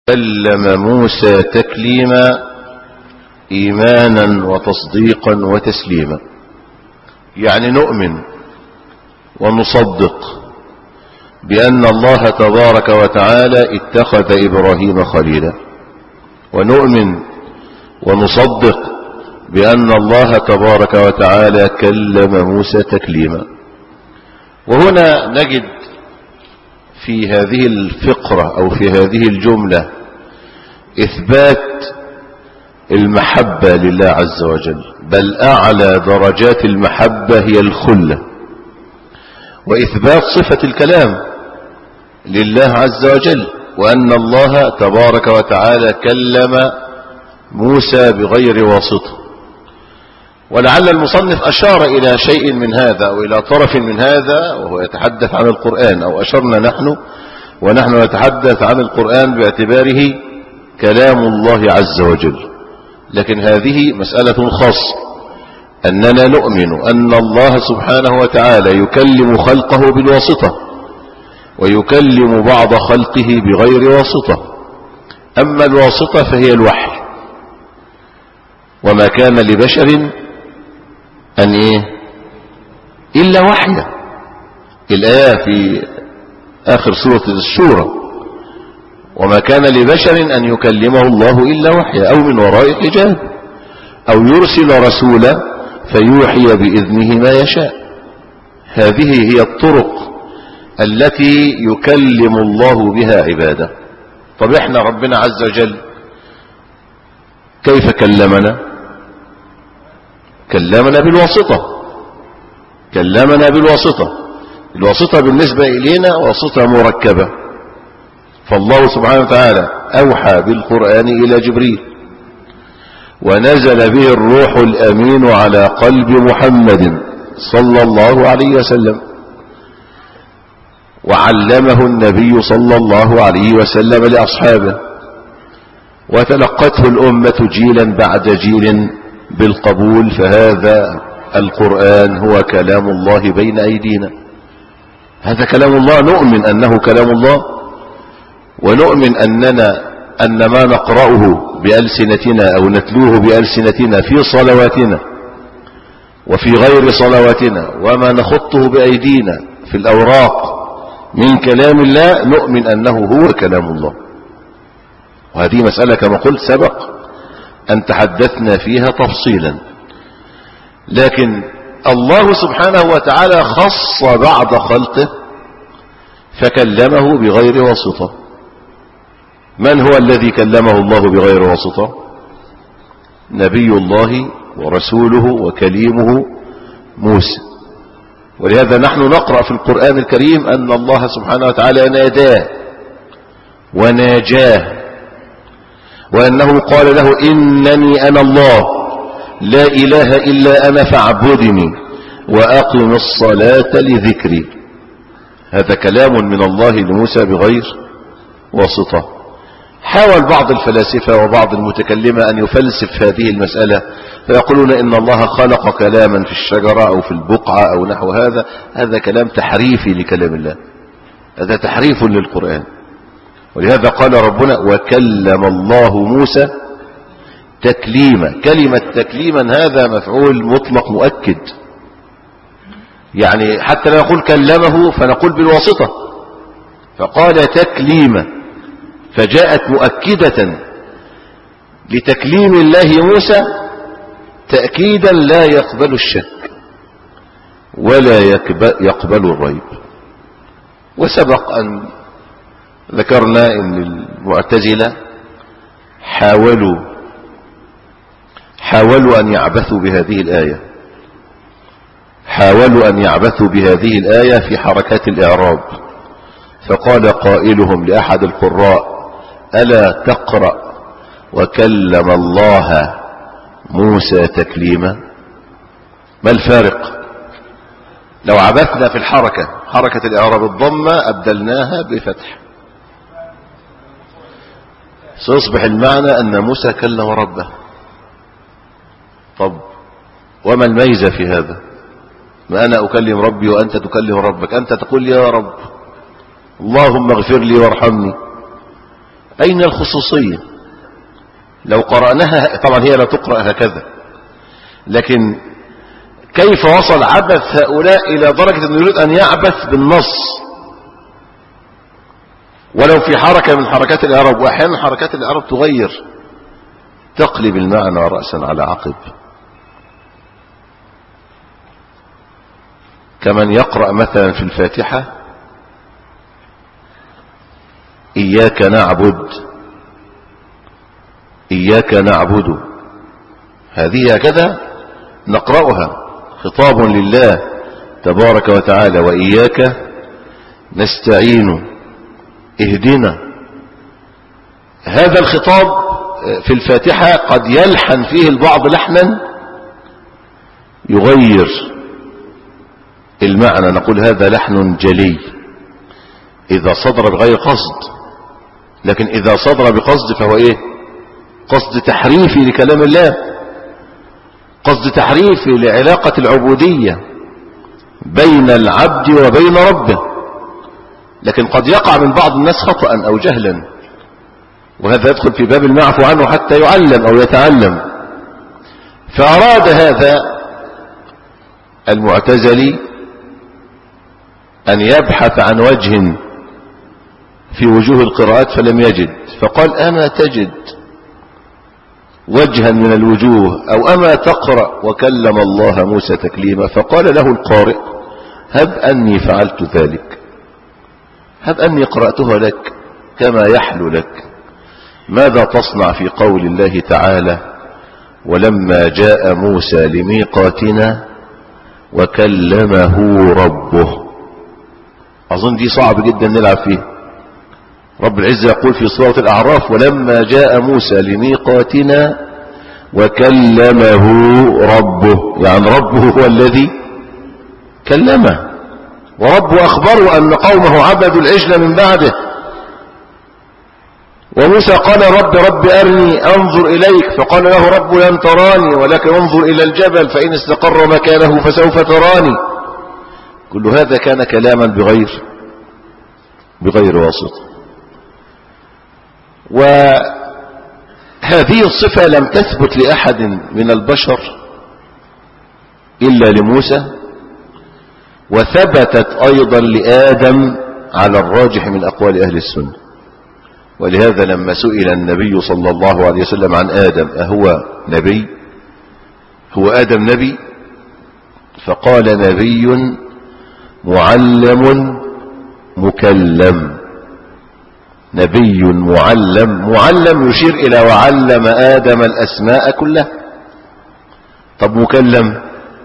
كلم موسى تكليما إيمانا وتصديقا وتسليما، يعني نؤمن ونصدق بأن الله تبارك وتعالى اتخذ إبراهيم خليلا، ونؤمن ونصدق بأن الله تبارك وتعالى كلم موسى تكليما. وهنا نجد في هذه الفقرة أو في هذه الجملة إثبات المحبة لله عز وجل، بل أعلى درجات المحبة هي الخلة، وإثبات صفة الكلام لله عز وجل، وأن الله تبارك وتعالى كلم موسى بغير واسطة. ولعل المصنف أشار إلى شيء من هذا أو إلى طرف من هذا وهو يتحدث عن القرآن، أو أشرنا نحن ونحن نتحدث عن القرآن باعتباره كلام الله عز وجل. لكن هذه مسألة خاصة، أننا نؤمن أن الله سبحانه وتعالى يكلم خلقه بالواسطة ويكلم بعض خلقه بغير واسطة. أما الواسطة فهي الوحي، وما كان لبشر أن إلا وحيا. الآية في آخر سورة الشورى: وما كان لبشر أن يكلمه الله إلا وحيا أو من وراء حجاب أو يرسل رسولا فيوحي بإذنه ما يشاء. هذه هي الطرق التي يكلم الله بها عباده. طب احنا ربنا عز وجل كيف كلمنا؟ كلمنا بالواسطة. كلمنا بالواسطة. الواسطة بالنسبة إلينا واسطة مركبة. فالله سبحانه وتعالى أوحى بالقرآن إلى جبريل، ونزل به الروح الأمين على قلب محمد صلى الله عليه وسلم، وعلمه النبي صلى الله عليه وسلم لأصحابه، وتلقته الأمة جيلا بعد جيل بالقبول. فهذا القرآن هو كلام الله بين أيدينا. هذا كلام الله، نؤمن أنه كلام الله، ونؤمن أن ما نقرأه بألسنتنا أو نتلوه بألسنتنا في صلواتنا وفي غير صلواتنا، وما نخطه بأيدينا في الأوراق من كلام الله، نؤمن أنه هو كلام الله. وهذه مسألة كما قلت سبق أن تحدثنا فيها تفصيلا. لكن الله سبحانه وتعالى خص بعض خلقه فكلمه بغير واسطة. من هو الذي كلمه الله بغير واسطة؟ نبي الله ورسوله وكليمه موسى. ولهذا نحن نقرأ في القرآن الكريم أن الله سبحانه وتعالى ناداه وناجاه، وأنه قال له: إنني أنا الله لا إله إلا أنا فاعبدني وأقم الصلاة لذكري. هذا كلام من الله لموسى بغير واسطة. حاول بعض الفلاسفة وبعض المتكلمة أن يفلسف هذه المسألة، فيقولون إن الله خلق كلاما في الشجرة أو في البقعة أو نحو هذا. هذا كلام تحريفي لكلام الله، هذا تحريف للقرآن. ولهذا قال ربنا: وكلم الله موسى تكليما. كلمة تكليما هذا مفعول مطلق مؤكد، يعني حتى لا نقول كلمه فنقول بالواسطة، فقال تكليما، فجاءت مؤكدة لتكليم الله موسى تأكيدا لا يقبل الشك ولا يقبل الريب. وسبق أن ذكرنا أن المعتزلة حاولوا أن يعبثوا بهذه الآية، حاولوا أن يعبثوا بهذه الآية في حركات الإعراب. فقال قائلهم لأحد القراء: ألا تقرأ وكلم الله موسى تكليما؟ ما الفارق لو عبثنا في حركة الإعراب الضمة أبدلناها بفتح؟ سيصبح المعنى أن موسى كلم ربه. طب وما الميزة في هذا؟ ما أنا أكلم ربي وأنت تكلم ربك. أنت تقول يا رب اللهم اغفر لي وارحمني، أين الخصوصية؟ لو قرأناها طبعا هي لا تقرأ هكذا، لكن كيف وصل عبث هؤلاء إلى درجة أنه يريد أن يعبث بالنص ولو في حركة من حركات الإعراب. وأحيانا حركات الإعراب تغير، تقلب المعنى رأسا على عقب، كمن يقرأ مثلا في الفاتحة إياك نعبد إياك نعبد، هذه هكذا نقرأها، خطاب لله تبارك وتعالى، وإياك نستعين اهدنا. هذا الخطاب في الفاتحة قد يلحن فيه البعض لحنا يغير المعنى، نقول هذا لحن جلي إذا صدر بغير قصد، لكن إذا صدر بقصد فهو إيه؟ قصد تحريفي لكلام الله، قصد تحريفي لعلاقة العبودية بين العبد وبين ربه. لكن قد يقع من بعض الناس خطأ أو جهلا، وهذا يدخل في باب المعفو عنه حتى يعلم أو يتعلم. فأراد هذا المعتزلي أن يبحث عن وجه في وجوه القراءات فلم يجد، فقال أما تجد وجها من الوجوه أو أما تقرأ وكلم الله موسى تكليما؟ فقال له القارئ هب أني فعلت ذلك، هب أني قرأتها لك كما يحلو لك. ماذا تصنع في قول الله تعالى ولما جاء موسى لميقاتنا وكلمه ربه؟ أظن دي صعب جدا نلعب فيه. رب العزة يقول في سورة الأعراف ولما جاء موسى لميقاتنا وكلمه ربه، يعني ربه هو الذي كلمه، وربه أخبره أن قومه عبدوا العجل من بعده. وموسى قال رب أرني أنظر إليك، فقال له رب لن تراني ولكن انظر إلى الجبل فإن استقر مكانه فسوف تراني. كل هذا كان كلاما بغير واسطة. وهذه الصفة لم تثبت لأحد من البشر إلا لموسى، وثبتت أيضا لآدم على الراجح من أقوال أهل السنة. ولهذا لما سئل النبي صلى الله عليه وسلم عن آدم أهو نبي، هو آدم نبي؟ فقال نبي معلم مكلم. نبي معلم يشير إلى وعلم آدم الأسماء كلها. طب مكلم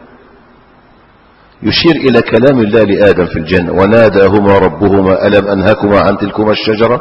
يشير إلى كلام الله لآدم في الجنة وناداهما ربهما ألم أنهكما عن تلكما الشجرة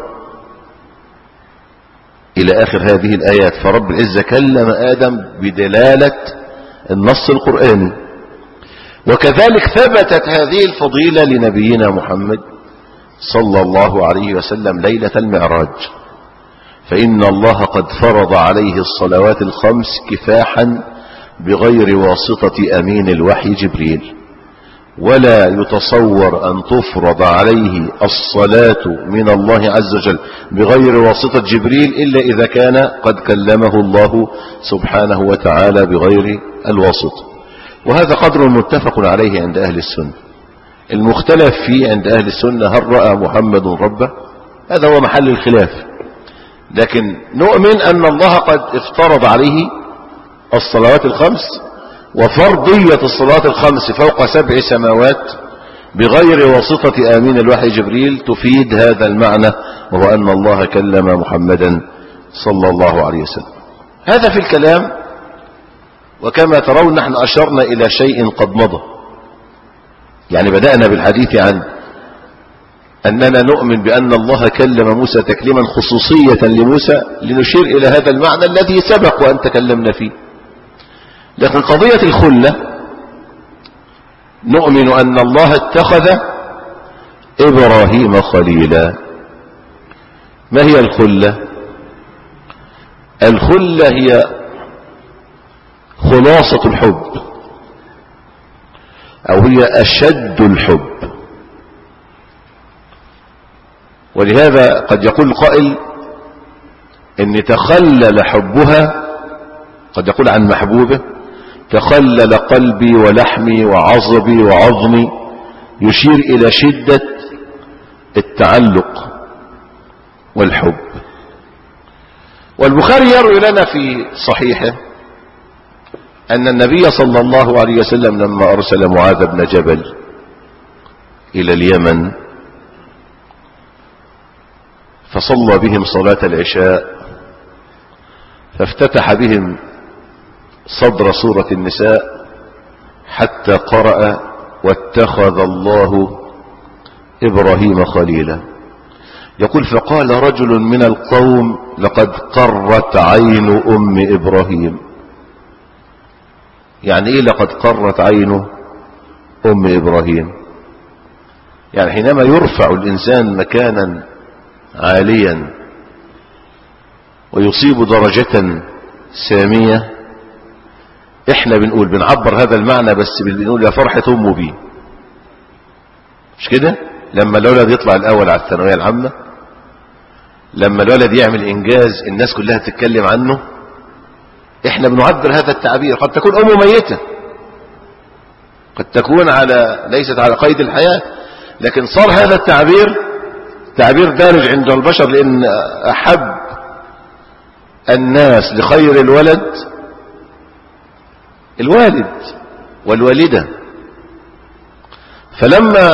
إلى آخر هذه الآيات. فرب العزة كلم آدم بدلالة النص القرآني. وكذلك ثبتت هذه الفضيلة لنبينا محمد صلى الله عليه وسلم ليلة المعراج، فإن الله قد فرض عليه الصلوات الخمس كفاحا بغير واسطة أمين الوحي جبريل، ولا يتصور أن تفرض عليه الصلاة من الله عز وجل بغير واسطة جبريل إلا إذا كان قد كلمه الله سبحانه وتعالى بغير الواسطة. وهذا قدر متفق عليه عند أهل السنة. المختلف فيه عند أهل السنة هل رأى محمد ربه؟ هذا هو محل الخلاف. لكن نؤمن أن الله قد افترض عليه الصلوات الخمس، وفرضية الصلوات الخمس فوق 7 سماوات بغير واسطة آمين الوحي جبريل تفيد هذا المعنى، وهو أن الله كلم محمدا صلى الله عليه وسلم. هذا في الكلام. وكما ترون نحن أشرنا إلى شيء قد مضى، يعني بدأنا بالحديث عن أننا نؤمن بأن الله كلم موسى تكليما خصوصية لموسى لنشير إلى هذا المعنى الذي سبق وأن تكلمنا فيه. لكن قضية الخلة نؤمن أن الله اتخذ إبراهيم خليلا. ما هي الخلة؟ الخلة هي خلاصة الحب، أو هي أشد الحب. ولهذا قد يقول القائل ان تخلل حبها، قد يقول عن محبوبه تخلل قلبي ولحمي وعصبي وعظمي، يشير الى شدة التعلق والحب. والبخاري يروي لنا في صحيحه ان النبي صلى الله عليه وسلم لما ارسل معاذ بن جبل الى اليمن فصلى بهم صلاة العشاء، فافتتح بهم صدر سورة النساء حتى قرأ واتخذ الله إبراهيم خليلا. يقول فقال رجل من القوم لقد قرت عين أم إبراهيم. يعني ايه لقد قرت عين أم إبراهيم؟ يعني حينما يرفع الإنسان مكانا عاليا ويصيب درجة سامية، احنا بنعبر هذا المعنى، بس بنقول يا فرحة أمه بيه، مش كده؟ لما الولد يطلع الأول على الثانوية العامة، لما الولد يعمل إنجاز الناس كلها تتكلم عنه، احنا بنعبر هذا التعبير. قد تكون أمه ميتة، قد تكون ليست على قيد الحياة، لكن صار هذا التعبير تعبير دارج عند البشر، لأن أحب الناس لخير الولد والوالدة. فلما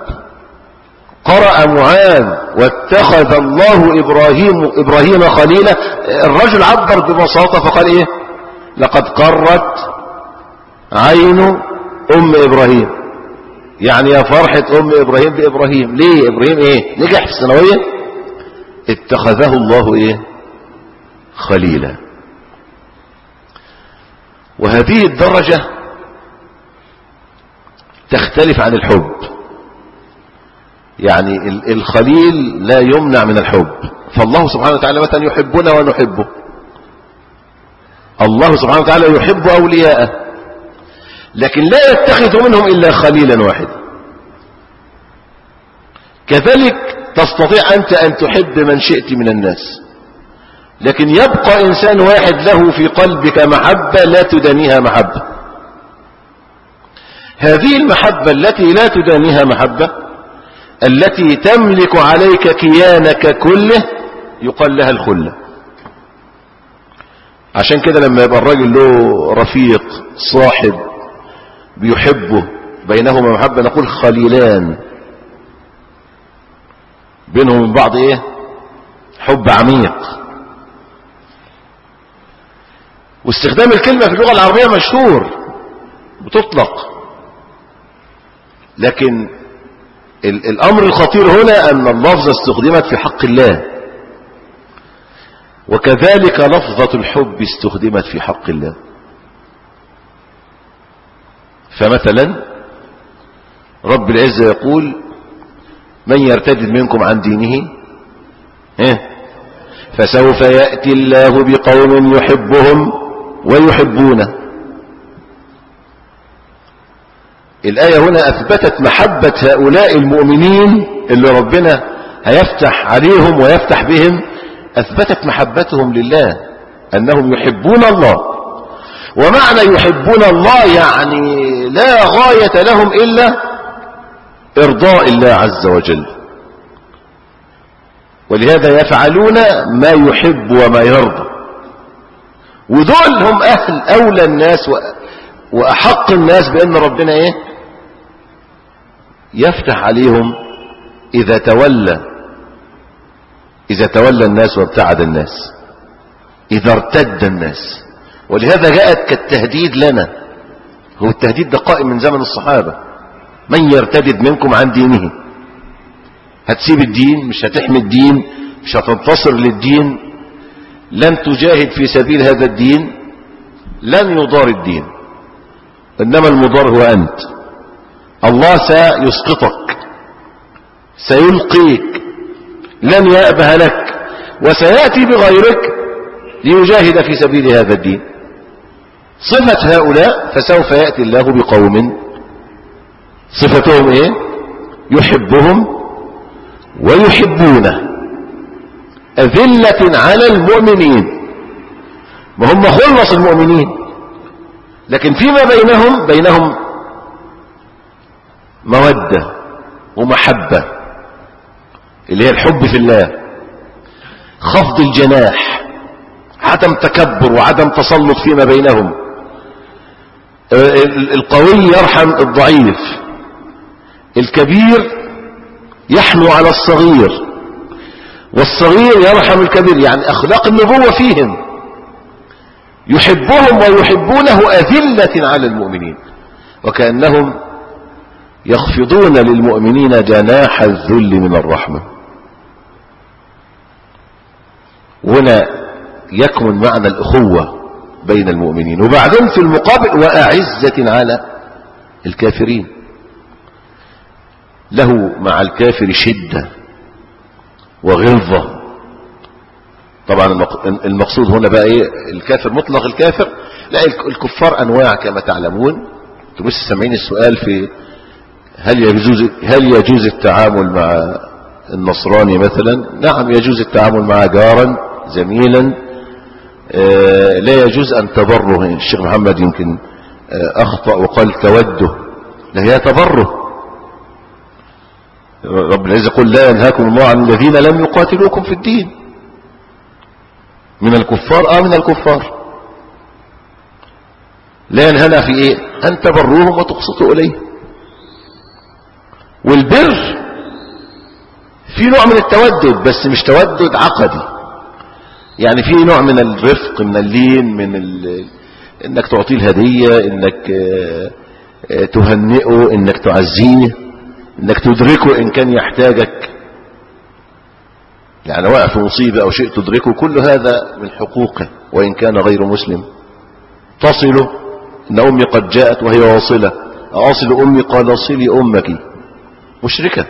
قرأ معاذ واتخذ الله إبراهيم خليلا، الرجل عبر ببساطة فقال ايه؟ لقد قرت عين أم إبراهيم. يعني يا فرحة أم إبراهيم بإبراهيم. ليه؟ إبراهيم ايه؟ نجح في الثانوية، اتخذه الله ايه؟ خليلا. وهذه الدرجة تختلف عن الحب. يعني الخليل لا يمنع من الحب، فالله سبحانه وتعالى مثلا يحبنا ونحبه. الله سبحانه وتعالى يحب أولياءه، لكن لا يتخذ منهم إلا خليلا واحدا. كذلك تستطيع أنت أن تحب من شئت من الناس، لكن يبقى إنسان واحد له في قلبك محبة لا تدانيها محبة. هذه المحبة التي لا تدانيها محبة، التي تملك عليك كيانك كله، يقال لها الخلة. عشان كده لما يبقى الراجل له رفيق صاحب بيحبه بينهما محبة، نقول خليلان، بينهم من بعض ايه؟ حب عميق. واستخدام الكلمة في اللغة العربية مشهور، بتطلق، لكن الأمر الخطير هنا أن اللفظة استخدمت في حق الله، وكذلك لفظة الحب استخدمت في حق الله. فمثلا رب العزة يقول من يرتد منكم عن دينه فسوف يأتي الله بقوم يحبهم ويحبونه. الآية هنا أثبتت محبة هؤلاء المؤمنين اللي ربنا هيفتح عليهم ويفتح بهم، أثبتت محبتهم لله، أنهم يحبون الله. ومعنى يحبون الله يعني لا غاية لهم إلا إرضاء الله عز وجل، ولهذا يفعلون ما يحب وما يرضى. ودول هم أولى الناس وأحق الناس بأن ربنا يفتح عليهم إذا تولى الناس وابتعد الناس، إذا ارتد الناس. ولهذا جاءت كالتهديد لنا. هو التهديد ده قائم من زمن الصحابة. من يرتد منكم عن دينه، هتسيب الدين، مش هتحمي الدين، مش هتنتصر للدين، لن تجاهد في سبيل هذا الدين، لن يضار الدين، إنما المضار هو أنت. الله سيسقطك، سيلقيك، لن يأبه لك، وسيأتي بغيرك ليجاهد في سبيل هذا الدين. صفة هؤلاء فسوف يأتي الله بقوم صفتهم يحبهم ويحبونه، أذلة على المؤمنين. ما هم خلص المؤمنين، لكن فيما بينهم مودة ومحبة، اللي هي الحب في الله، خفض الجناح، عدم تكبر وعدم تسلط فيما بينهم. القوي يرحم الضعيف، الكبير يحنو على الصغير، والصغير يرحم الكبير. يعني أخلاق النبوة فيهم، يحبهم ويحبونه أذلة على المؤمنين، وكأنهم يخفضون للمؤمنين جناح الذل من الرحمة. هنا يكمن معنى الأخوة بين المؤمنين. وبعدين في المقابل وأعزة على الكافرين، له مع الكافر شدة وغلظة. طبعا المقصود هنا بقى ايه؟ الكافر مطلق الكافر؟ لا، الكفار انواع كما تعلمون. انتم لسه سامعين السؤال في هل يجوز التعامل مع النصراني مثلا؟ نعم يجوز التعامل مع جارا زميلا، لا يجوز ان تبره. الشيخ محمد يمكن اخطأ وقال توده، لا، هي تبره. ربنا العزة يقول لا ينهاكم الله عن الذين لم يقاتلوكم في الدين من الكفار. من الكفار. لا ينهانا في ايه؟ ان تبروهم وتقسطوا اليه. والبر في نوع من التودد، بس مش تودد عقدي، يعني في نوع من الرفق، من اللين، من انك تعطيه الهدية، انك تهنئه، انك تعزيه، انك تدركه ان كان يحتاجك، يعني واقع في مصيبة او شيء تدركه. كل هذا من حقوقه وان كان غير مسلم. تصله، ان امي قد جاءت وهي واصلة، اصل امي؟ قال صلي امك. مشركة،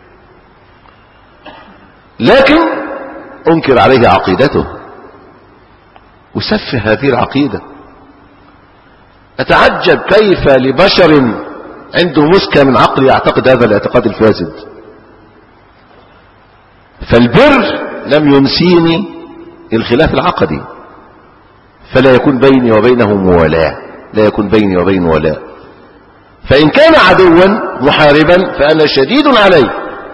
لكن انكر عليه عقيدته وسفه هذه العقيدة. اتعجب كيف لبشر عنده مسكة من عقل يعتقد هذا الاعتقاد الفاسد. فالبر لم ينسيني الخلاف العقدي، فلا يكون بيني وبينه موالاة، لا يكون بيني وبينه ولاء. فإن كان عدوا محاربا فأنا شديد عليه.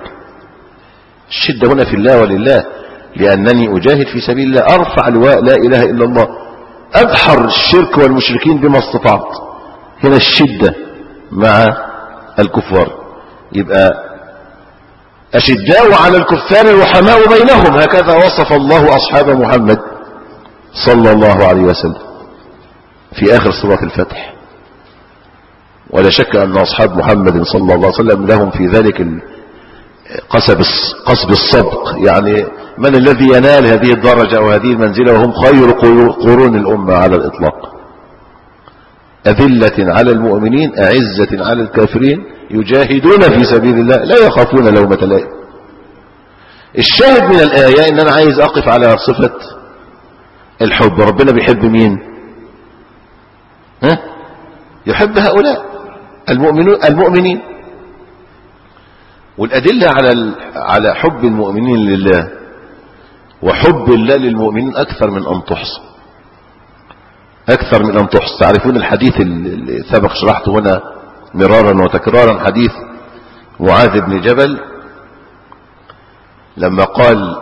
الشدة هنا في الله ولله، لأنني أجاهد في سبيل الله، أرفع لواء لا إله إلا الله، أدحر الشرك والمشركين بما استطعت. هنا الشدة مع الكفار. يبقى أشداء على الكفار رحماء بينهم، هكذا وصف الله أصحاب محمد صلى الله عليه وسلم في آخر سورة الفتح. ولا شك أن أصحاب محمد صلى الله عليه وسلم لهم في ذلك قصب الصدق، يعني من الذي ينال هذه الدرجة أو هذه المنزلة وهم خير قرون الأمة على الإطلاق. أذلة على المؤمنين أعزة على الكافرين يجاهدون في سبيل الله لا يخافون لومة لائم. الشاهد من الآية إن أنا عايز أقف على صفة الحب. ربنا بيحب مين؟ يحب هؤلاء المؤمنين. والأدلة على حب المؤمنين لله وحب الله للمؤمنين أكثر من أن تحصى، أكثر من أن تحصى. تعرفون الحديث اللي سبق شرحته هنا مرارا وتكرارا، حديث معاذ بن جبل لما قال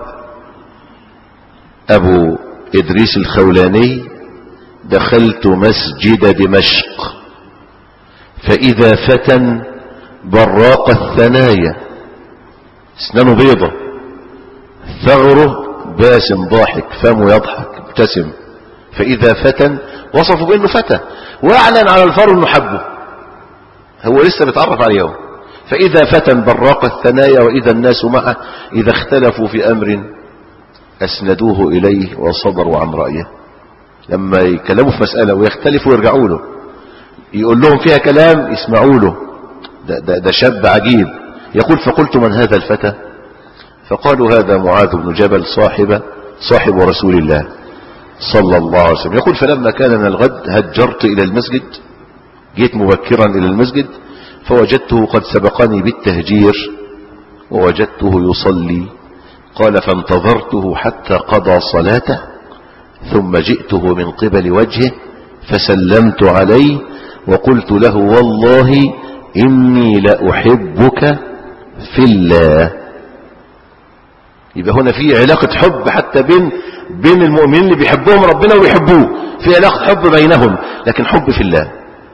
أبو إدريس الخولاني دخلت مسجد دمشق فإذا فتى براق الثنايا، اسنانه بيضة، ثغره باسم ضاحك، فمه يضحك مبتسم، فإذا فتى وصفه بأنه فتى، وأعلن على الفار أنه حبه، هو لسه بيتعرف عليه. فإذا فتى براق الثنايا وإذا الناس معه إذا اختلفوا في أمر أسندوه إليه وصدروا عن رأيه. لما يكلموا في مسألة ويختلفوا يرجعوا له، يقول لهم فيها كلام يسمعوا له. ده شاب عجيب. يقول فقلت من هذا الفتى؟ فقالوا هذا معاذ بن جبل صاحب رسول الله صلى الله عليه وسلم. يقول فلما كان من الغد هجرت إلى المسجد، جيت مبكرا إلى المسجد فوجدته قد سبقني بالتهجير ووجدته يصلي قال فانتظرته حتى قضى صلاته ثم جئته من قبل وجهه فسلمت عليه وقلت له والله إني لأحبك في الله. يبقى هنا في علاقة حب حتى بين المؤمنين اللي بيحبوهم ربنا ويحبوه، في علاقة حب بينهم، لكن حب في الله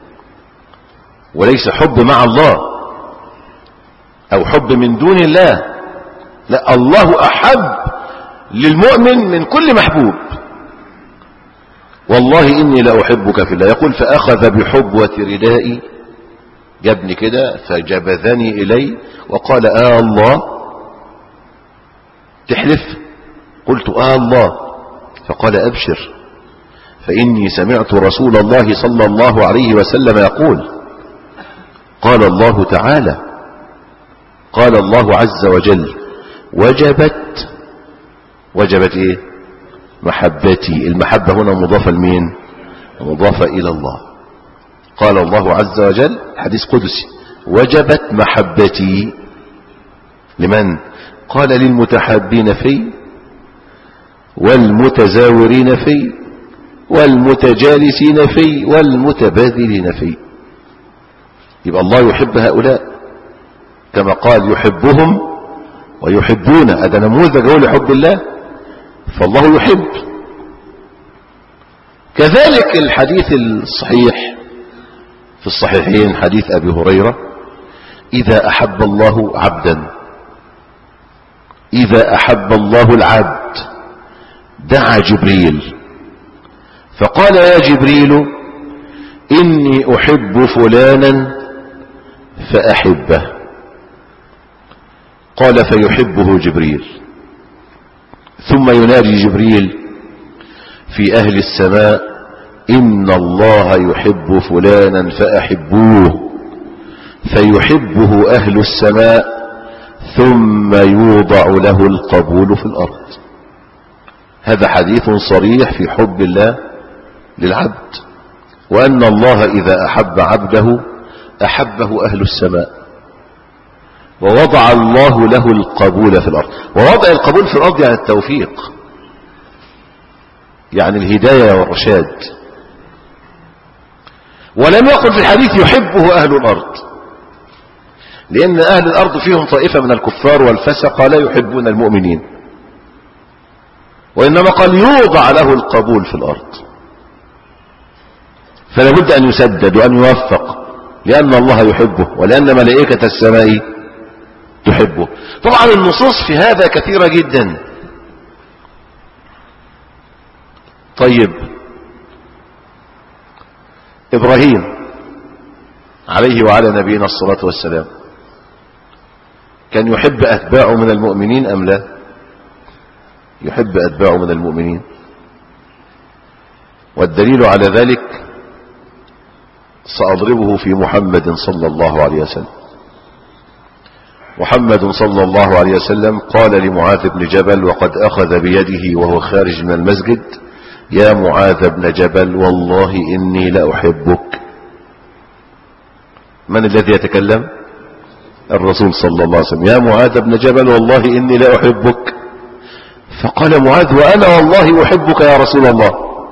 وليس حب مع الله أو حب من دون الله. لا، الله أحب للمؤمن من كل محبوب. والله إني لأحبك في الله. يقول فأخذ بحبوة ردائي، جابني كده فجبذني إلي وقال الله. تحلف؟ قلت الله. فقال أبشر فإني سمعت رسول الله صلى الله عليه وسلم يقول قال الله تعالى قال الله عز وجل وجبت ايه؟ محبتي. المحبة هنا مضافة لمين؟ مضافة إلى الله. قال الله عز وجل حديث قدسي وجبت محبتي لمن؟ قال للمتحابين في والمتزاورين في والمتجالسين في والمتبادلين في. يبقى الله يحب هؤلاء كما قال يحبهم ويحبون. هذا نموذج هو لحب الله، فالله يحب. كذلك الحديث الصحيح في الصحيحين حديث أبي هريرة إذا أحب الله عبدا، إذا أحب الله العبد دعا جبريل فقال يا جبريل إني أحب فلانا فأحبه. قال فيحبه جبريل ثم ينادي جبريل في أهل السماء إن الله يحب فلانا فأحبوه، فيحبه أهل السماء ثم يوضع له القبول في الأرض. هذا حديث صريح في حب الله للعبد، وأن الله إذا أحب عبده أحبه أهل السماء ووضع الله له القبول في الأرض. ووضع القبول في الأرض يعني التوفيق، يعني الهداية والرشاد. ولم يقل في الحديث يحبه أهل الأرض، لأن أهل الأرض فيهم طائفة من الكفار والفسقة لا يحبون المؤمنين، وإنما قال يوضع له القبول في الأرض. فلا بد أن يسدد وأن يوفق، لأن الله يحبه ولأن ملائكة السماء تحبه. طبعا النصوص في هذا كثيرة جدا. طيب إبراهيم عليه وعلى نبينا الصلاة والسلام كان يحب أتباعه من المؤمنين أم لا؟ يحب أتباعه من المؤمنين، والدليل على ذلك سأضربه في محمد صلى الله عليه وسلم. محمد صلى الله عليه وسلم قال لمعاذ بن جبل وقد أخذ بيده وهو خارج من المسجد يا معاذ بن جبل والله إني لأحبك. من الذي يتكلم؟ الرسول صلى الله عليه وسلم. يا معاذ بن جبل والله إني لأحبك. فقال معاذ وأنا والله أحبك يا رسول الله.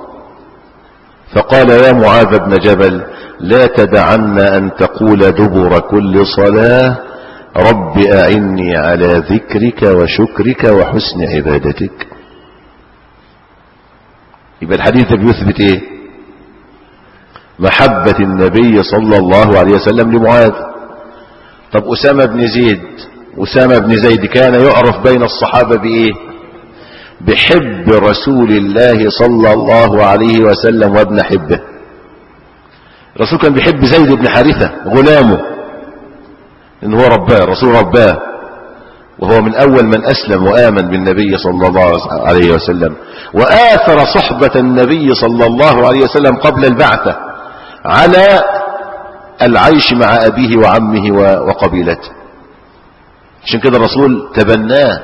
فقال يا معاذ بن جبل لا تدعن أن تقول دبر كل صلاة رب أعني على ذكرك وشكرك وحسن عبادتك. يبقى الحديث بيثبت ايه؟ محبة النبي صلى الله عليه وسلم لمعاذ. طب أسامة بن زيد كان يعرف بين الصحابة بإيه؟ بحب رسول الله صلى الله عليه وسلم وابن حبه. الرسول كان بيحب زيد بن حارثة غلامه، إن هو رباه، الرسول رباه، وهو من أول من أسلم وآمن بالنبي صلى الله عليه وسلم، وآثر صحبة النبي صلى الله عليه وسلم قبل البعثة على العيش مع أبيه وعمه وقبيلته. عشان كده الرسول تبناه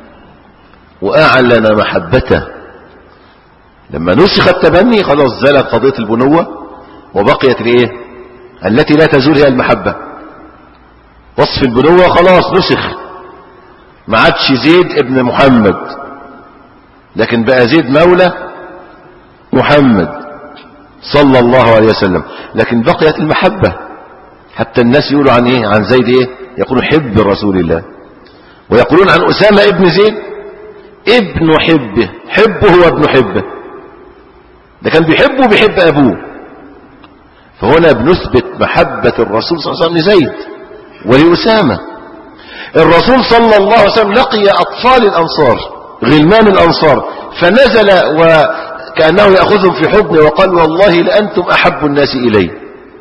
وأعلن محبته. لما نسخ التبني خلاص زالت قضية البنوة وبقيت الايه التي لا تزول هي المحبة. وصف البنوة خلاص نسخ، ما عادش زيد ابن محمد، لكن بقى زيد مولى محمد صلى الله عليه وسلم. لكن بقيت المحبة، حتى الناس يقولوا عن ايه؟ عن زيد ايه؟ يقولون حب رسول الله، ويقولون عن أسامة ابن زيد ابن حبه، حبه هو ابن حبه، ده كان بيحبه بيحب أبوه. فهنا بنثبت محبة الرسول صلى الله عليه وسلم لزيد ولأسامة. الرسول صلى الله عليه وسلم لقي أطفال الأنصار، غلمان الأنصار، فنزل وكأنه يأخذهم في حضنه وقال والله لأنتم أحب الناس إلي.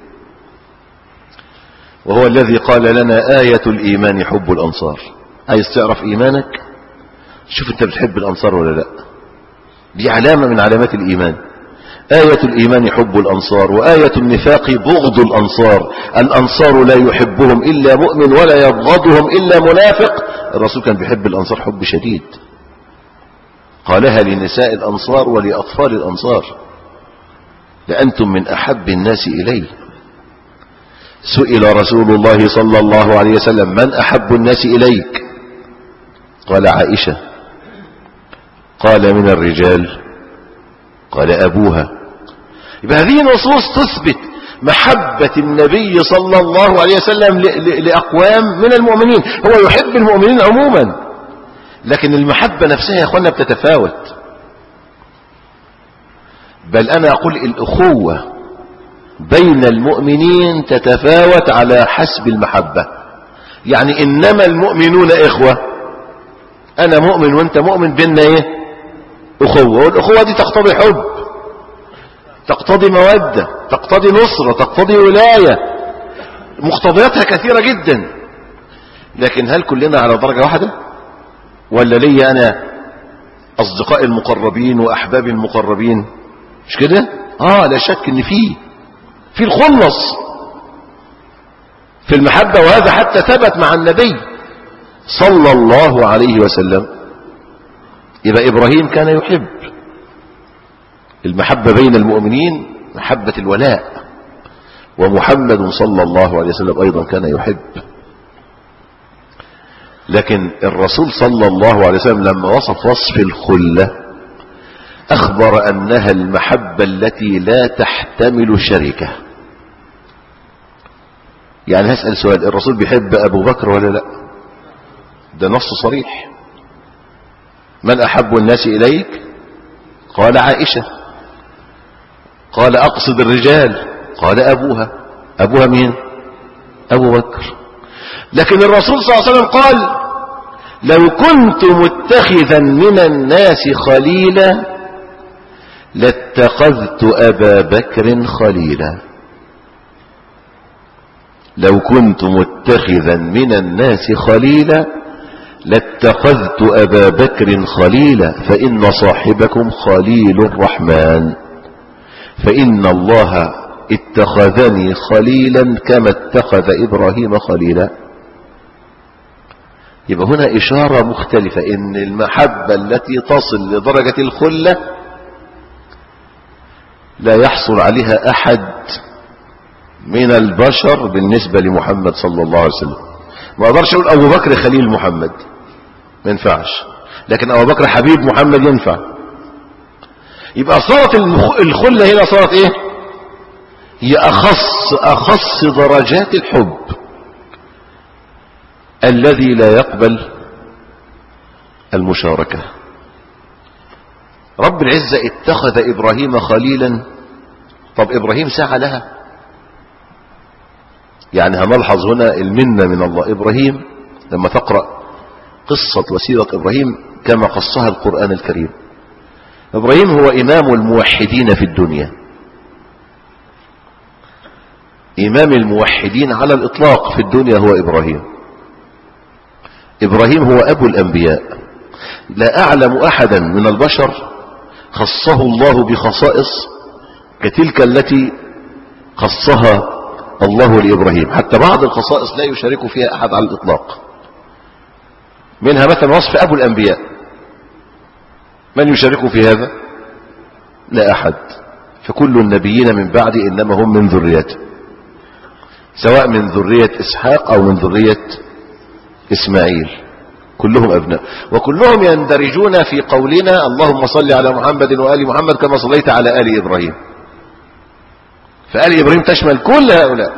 وهو الذي قال لنا آية الإيمان حب الأنصار. عايز تعرف إيمانك؟ شوف انت بتحب الأنصار ولا لا. دي علامة من علامات الإيمان. آية الإيمان حب الأنصار، وآية النفاق بغض الأنصار. الأنصار لا يحبهم إلا مؤمن ولا يبغضهم إلا منافق. الرسول كان بيحب الأنصار حب شديد، قالها لنساء الأنصار ولأطفال الأنصار: لأنتم من أحب الناس إلي. سئل رسول الله صلى الله عليه وسلم: من أحب الناس إليك؟ قال: عائشة. قال: من الرجال؟ قال: أبوها. يبقى هذه نصوص تثبت محبة النبي صلى الله عليه وسلم لأقوام من المؤمنين. هو يحب المؤمنين عموما، لكن المحبة نفسها يا أخوانا بتتفاوت. بل أنا أقول الأخوة بين المؤمنين تتفاوت على حسب المحبة. يعني إنما المؤمنون إخوة، أنا مؤمن وأنت مؤمن، بيننا إيه؟ أخوة. والأخوة دي تقتضي حب، تقتضي مودة، تقتضي نصرة، تقتضي ولاية، مقتضياتها كثيرة جدا. لكن هل كلنا على درجة واحدة؟ ولا لي أنا أصدقاء المقربين وأحباب المقربين؟ مش كده؟ لا شك إن في الخلص في المحبة، وهذا حتى ثبت مع النبي صلى الله عليه وسلم. يبقى إبراهيم كان يحب. المحبة بين المؤمنين محبة الولاء، ومحمد صلى الله عليه وسلم أيضا كان يحب. لكن الرسول صلى الله عليه وسلم لما وصف وصف الخلة أخبر أنها المحبة التي لا تحتمل شركة. يعني هسأل سؤال: الرسول بيحب أبو بكر ولا لا؟ ده نص صريح. من أحب الناس إليك؟ قال: عائشة. قال: أقصد الرجال؟ قال: أبوها. أبوها مين؟ أبو بكر. لكن الرسول صلى الله عليه وسلم قال: لو كنت متخذا من الناس خليلا لاتخذت أبا بكر خليلا. لو كنت متخذا من الناس خليلا لاتخذت أبا بكر خليلا، فإن صاحبكم خليل الرحمن، فإن الله اتخذني خليلا كما اتخذ إبراهيم خليلا. يبقى هنا إشارة مختلفة إن المحبة التي تصل لدرجة الخلة لا يحصل عليها أحد من البشر بالنسبة لمحمد صلى الله عليه وسلم. ما أقدرش أقول أبو بكر خليل محمد، ما ينفعش، لكن أبو بكر حبيب محمد ينفع. يبقى صارت الخلة هنا صارت إيه؟ هي أخص درجات الحب الذي لا يقبل المشاركة. رب العزة اتخذ إبراهيم خليلا. طب إبراهيم سعى لها؟ يعني هنلحظ هنا المنة من الله. إبراهيم لما تقرأ قصة وسيرة إبراهيم كما قصها القرآن الكريم، إبراهيم هو إمام الموحدين في الدنيا، إمام الموحدين على الإطلاق في الدنيا هو إبراهيم. إبراهيم هو أبو الأنبياء. لا أعلم أحدا من البشر خصه الله بخصائص كتلك التي خصها الله لإبراهيم. حتى بعض الخصائص لا يشارك فيها أحد على الإطلاق، منها مثلا وصف أبو الأنبياء. من يشارك في هذا؟ لا أحد. فكل النبيين من بعد إنما هم من ذريته، سواء من ذرية إسحاق أو من ذرية إسماعيل. كلهم أبناء، وكلهم يندرجون في قولنا اللهم صل على محمد وآل محمد كما صليت على آل إبراهيم. فآل إبراهيم تشمل كل هؤلاء.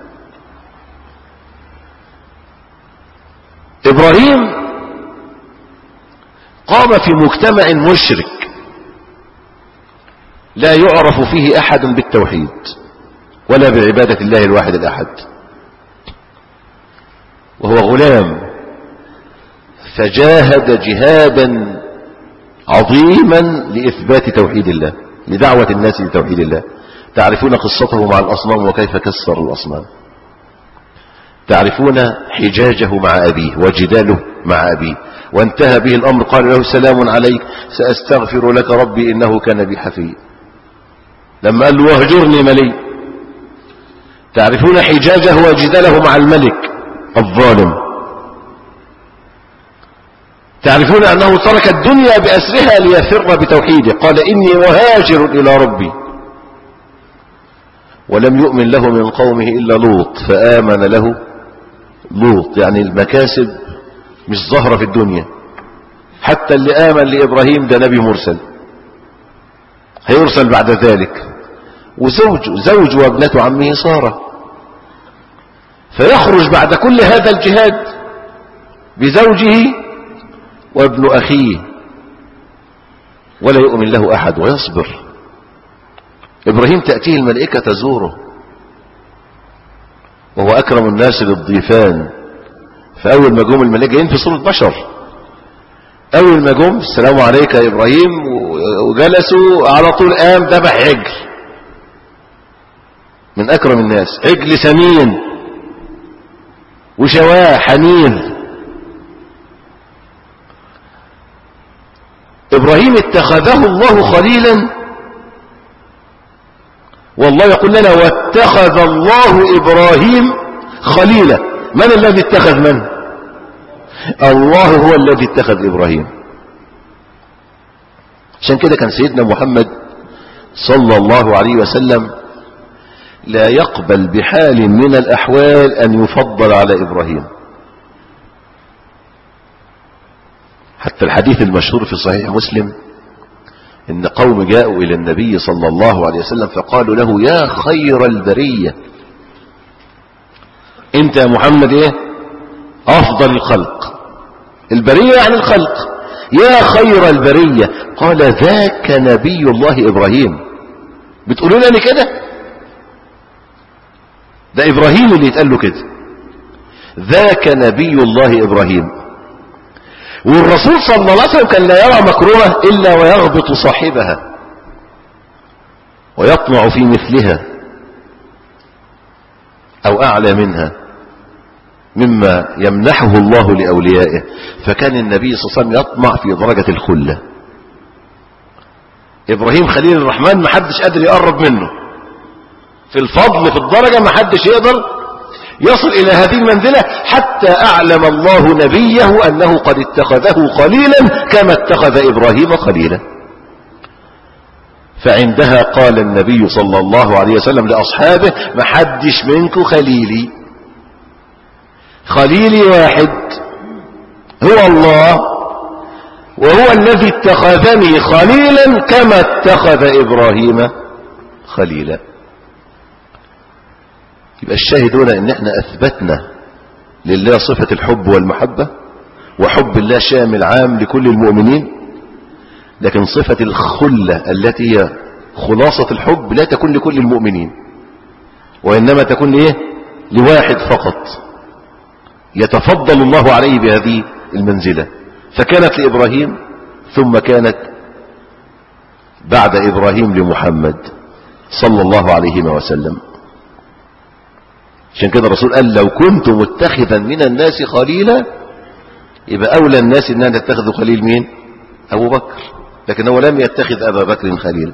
إبراهيم قام في مجتمع مشرك لا يعرف فيه أحد بالتوحيد ولا بعبادة الله الواحد الأحد، وهو غلام، فجاهد جهادا عظيما لإثبات توحيد الله، لدعوة الناس لتوحيد الله. تعرفون قصته مع الأصنام وكيف كسر الأصنام، تعرفون حجاجه مع أبيه وجداله مع أبيه، وانتهى به الأمر قال له سلام عليك سأستغفر لك ربي إنه كان بي حفيا، لما قال له واهجرني ملي. تعرفون حجاجه وجداله مع الملك الظالم. تعرفون أنه ترك الدنيا بأسرها ليفر بتوحيده، قال إني مهاجر إلى ربي، ولم يؤمن له من قومه إلا لوط فآمن له لوط. يعني المكاسب مش ظاهرة في الدنيا، حتى اللي آمن لإبراهيم ده نبي مرسل هيرسل بعد ذلك، وزوج وابنة عمه سارة، فيخرج بعد كل هذا الجهاد بزوجه وابن أخيه ولا يؤمن له أحد ويصبر. إبراهيم تأتيه الملائكة تزوره وهو أكرم الناس للضيفان، فأول ما جم الملائكة جايين في صورة بشر، أول ما جم السلام عليك يا إبراهيم وجلسوا على طول قام ذبح عجل من أكرم الناس، عجل سمين وشواه حنين. إبراهيم اتخذه الله خليلا، والله يقول لنا واتخذ الله إبراهيم خليلا. من الذي اتخذ من؟ الله هو الذي اتخذ إبراهيم. عشان كده كان سيدنا محمد صلى الله عليه وسلم لا يقبل بحال من الأحوال أن يفضل على إبراهيم. حتى الحديث المشهور في صحيح مسلم إن قوم جاءوا إلى النبي صلى الله عليه وسلم فقالوا له يا خير البرية، أنت يا محمد إيه؟ أفضل الخلق. البرية يعني الخلق، يا خير البرية. قال ذاك نبي الله إبراهيم. بتقولوا لي كده؟ ده إبراهيم اللي يتقال له كده، ذاك نبي الله إبراهيم. والرسول صلى الله عليه وسلم كان لا يرى مكروهة إلا ويغبط صاحبها ويطمع في مثلها أو أعلى منها مما يمنحه الله لأوليائه. فكان النبي صلى الله عليه وسلم يطمع في درجة الخلة. إبراهيم خليل الرحمن ما حدش قادر يقرب منه في الفضل، في الدرجة ما حدش يقدر يصل إلى هذه المنزلة حتى أعلم الله نبيه أنه قد اتخذه خليلا كما اتخذ إبراهيم خليلا. فعندها قال النبي صلى الله عليه وسلم لأصحابه ما حدش منكم خليلي، خليلي واحد هو الله، وهو الذي اتخذني خليلا كما اتخذ إبراهيم خليلا. يبقى الشاهد هنا ان احنا اثبتنا لله صفة الحب والمحبة، وحب الله شامل عام لكل المؤمنين، لكن صفة الخلة التي هي خلاصة الحب لا تكون لكل المؤمنين، وإنما تكون ايه؟ لواحد فقط يتفضل الله عليه بهذه المنزلة. فكانت لإبراهيم ثم كانت بعد إبراهيم لمحمد صلى الله عليه وسلم. عشان كده الرسول قال لو كنت متخذا من الناس خليلا، يبقى أولى الناس ان أن يتخذوا خليل مين؟ أبو بكر، لكن هو لم يتخذ أبا بكر خليلا.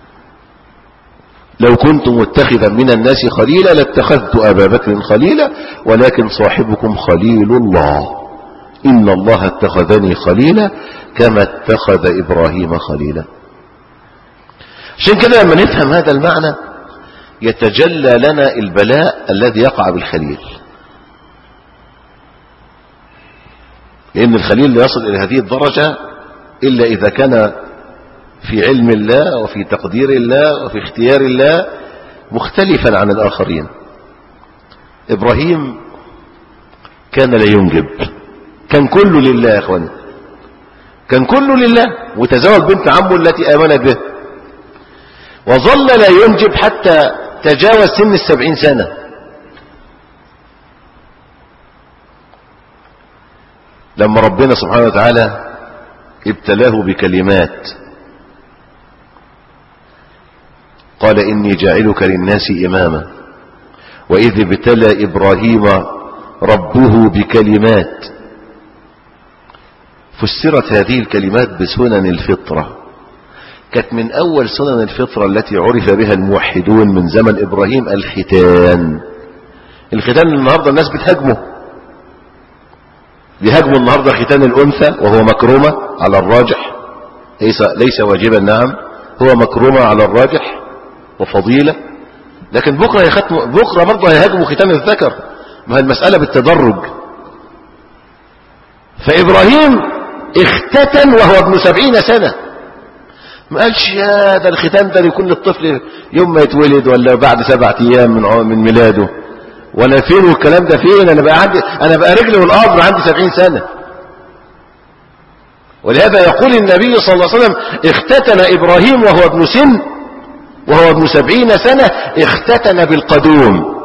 لو كنت متخذا من الناس خليلا لاتخذت أبا بكر خليلا، ولكن صاحبكم خليل الله، إن الله اتخذني خليلا كما اتخذ إبراهيم خليلا. عشان كده لما نفهم هذا المعنى يتجلى لنا البلاء الذي يقع بالخليل. لأن الخليل لا يصل إلى هذه الدرجة إلا إذا كان في علم الله وفي تقدير الله وفي اختيار الله مختلفا عن الآخرين. إبراهيم كان لا ينجب، كان كله لله يا أخواني، كان كله لله، وتزوج بنت عمه التي آمنت به، وظل لا ينجب حتى تجاوز سن 70 سنة. لما ربنا سبحانه وتعالى ابتلاه بكلمات، قال إني جاعلك للناس إماما، وإذ ابتلى إبراهيم ربه بكلمات. فسرت هذه الكلمات بسنن الفطرة، كانت من أول سنن الفطرة التي عرف بها الموحدون من زمن إبراهيم الختان. الختان النهاردة الناس بتهاجمه، بيهاجموا النهاردة ختان الأنثى، وهو مكرمة على الراجح، ليس واجبا، نعم هو مكرمة على الراجح وفضيلة، لكن بكرة برضه هيهاجموا ختان الذكر، ما هي المسألة بالتدرج. فإبراهيم اختتن وهو ابن 70 سنة، ما قالش يا ده الختان ده يكون للطفل يوم ما يتولد ولا بعد 7 أيام من ميلاده، ولا فين والكلام ده فين، انا بقى رجلي والقبر عندي 70 سنة. ولهذا يقول النبي صلى الله عليه وسلم اختتن إبراهيم وهو ابن سن، وهو ابن 70 سنة اختتن بالقدوم.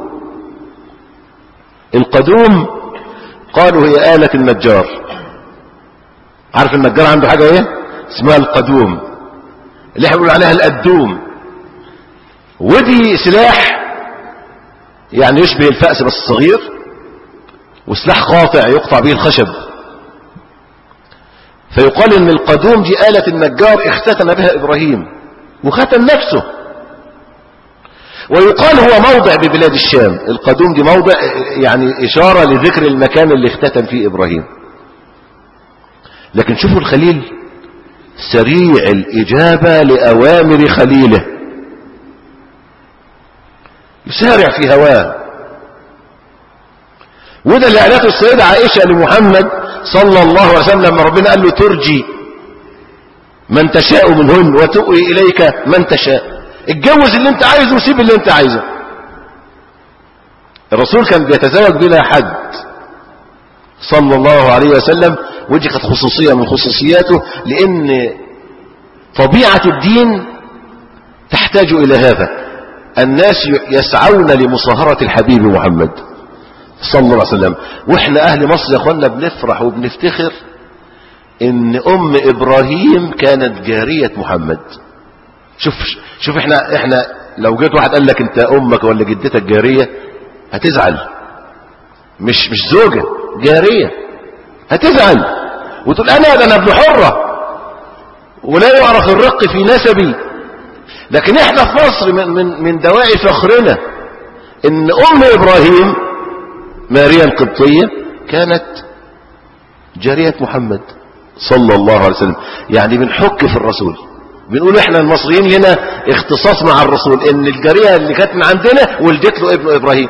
القدوم قالوا هي آلة النجار، عارف النجار عنده حاجة ايه اسمها القدوم، اللي احنا بنقول عليها القدوم، ودي سلاح يعني يشبه الفأس بس صغير، وسلاح قاطع يقطع به الخشب. فيقال ان القدوم دي آلة النجار اختتن بها إبراهيم وختن نفسه. ويقال هو موضع ببلاد الشام، القدوم دي موضع يعني إشارة لذكر المكان اللي اختتن فيه إبراهيم. لكن شوفوا الخليل سريع الإجابة لأوامر خليله، يسارع في هواه. وده اللي قالته السيدة عائشة لمحمد صلى الله عليه وسلم لما ربنا قال له ترجي من تشاء منهن وتؤوي إليك من تشاء، اتجوز اللي انت عايزه وسيب اللي انت عايزه. الرسول كان بيتزوج بلا حد صلى الله عليه وسلم، ودي كانت خصوصية من خصوصياته، لأن طبيعة الدين تحتاج إلى هذا. الناس يسعون لمصاهرة الحبيب محمد صلى الله عليه وسلم، واحنا أهل مصر يا اخوانا بنفرح وبنفتخر ان ام إبراهيم كانت جارية محمد. شوف احنا لو جيت واحد قال لك انت امك ولا جدتك جارية هتزعل، مش زوجة، جارية، هتزعل وتقول انا ابن حرة ولا يعرف الرق في نسبي. لكن احنا في مصر من دواعي فخرنا ان ام ابراهيم ماريا القبطية كانت جارية محمد صلى الله عليه وسلم. يعني بنحك في الرسول، بنقول احنا المصريين لنا اختصاص مع الرسول ان الجارية اللي كانت من عندنا ولدت له ابن ابراهيم.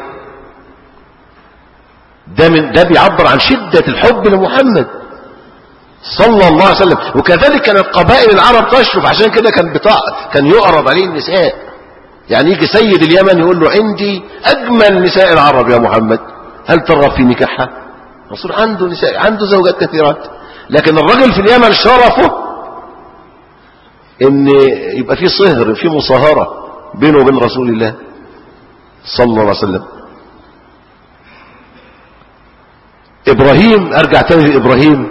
ده بيعبر عن شدة الحب لمحمد صلى الله عليه وسلم. وكذلك كانت قبائل العرب تشرف، عشان كده كان يعرض عليه النساء. يعني يجي سيد اليمن يقول له عندي اجمل نساء العرب يا محمد، هل ترغب في نكاحها؟ الرسول عنده نساء، عنده زوجات كثيرات، لكن الرجل في اليمن شرفه ان يبقى في صهر، في مصاهرة بينه وبين رسول الله صلى الله عليه وسلم. ابراهيم، ارجع تاني لابراهيم،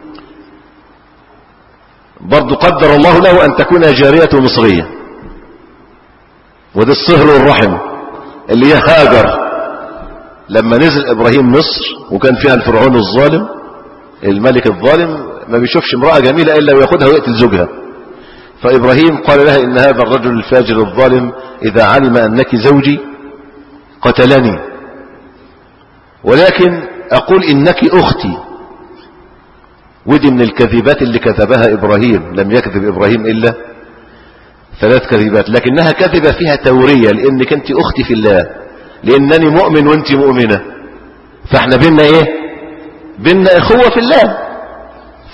برضو قدر الله له ان تكون جارية مصرية، وده الصهر والرحم اللي هي هاجر. لما نزل ابراهيم مصر وكان فيها الفرعون الظالم، الملك الظالم ما بيشوفش امرأة جميلة الا وياخدها ويقتل زوجها، فابراهيم قال لها ان هذا الرجل الفاجر الظالم اذا علم انك زوجي قتلني، ولكن اقول انك اختي. ودي من الكذبات اللي كذبها ابراهيم، لم يكذب ابراهيم الا 3 كذبات، لكنها كذبة فيها تورية، لانك انت اختي في الله، لانني مؤمن وانت مؤمنة، فاحنا بيننا ايه؟ بيننا اخوة في الله.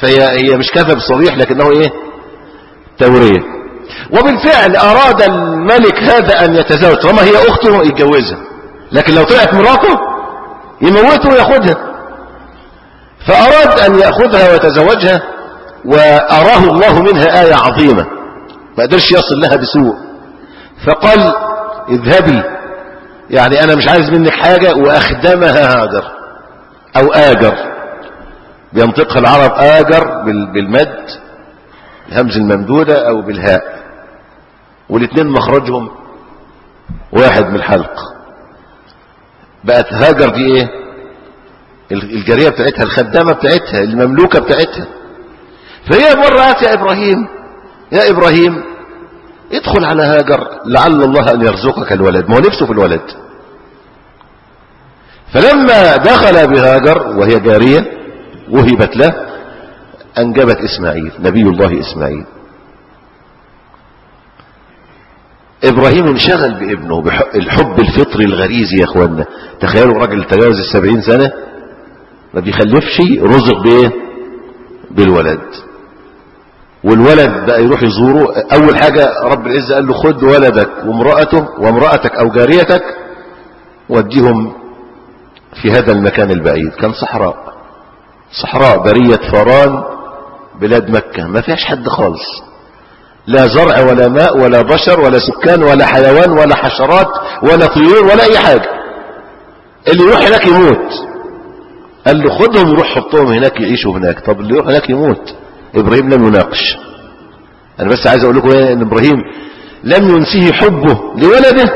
فهي مش كذب صريح لكنه ايه؟ تورية. وبالفعل اراد الملك هذا ان يتزوج، طالما هي اخته يتجوزها، لكن لو طلعت مراته يموته وياخدها. فاراد ان ياخذها ويتزوجها، واراه الله منها آية عظيمة ما قدرش يصل لها بسوء، فقال اذهبي، يعني انا مش عايز منك حاجة، واخدمها هاجر او آجر، بينطقها العرب آجر بالمد الهمز الممدودة او بالهاء، والاثنين مخرجهم واحد من الحلق. بقت هاجر دي ايه؟ الجارية بتاعتها، الخدامة بتاعتها، المملوكة بتاعتها. فهي مرة يا إبراهيم، يا إبراهيم ادخل على هاجر لعل الله أن يرزقك الولد، ما هو نفسه في الولد. فلما دخل بهاجر وهي جارية وهبت له، أنجبت إسماعيل، نبي الله إسماعيل. إبراهيم انشغل بابنه، الحب الفطري الغريزي يا أخوانا. تخيلوا راجل تجاوز 70 سنة ما بيخلفش، رزق بإيه؟ بالولد. والولد بقى يروح يزوره، أول حاجة رب العزة قال له خد ولدك وامرأتك أو جاريتك وديهم في هذا المكان البعيد. كان صحراء برية فاران بلاد مكة، ما فيهاش حد خالص، لا زرع ولا ماء ولا بشر ولا سكان ولا حيوان ولا حشرات ولا طيور ولا اي حاجة. اللي يروح هناك يموت. قال له خدهم وروح حطهم هناك يعيشوا هناك. طب اللي يروح هناك يموت. ابراهيم لم يناقش. انا بس عايز اقول لكم ان ابراهيم لم ينسيه حبه لولده،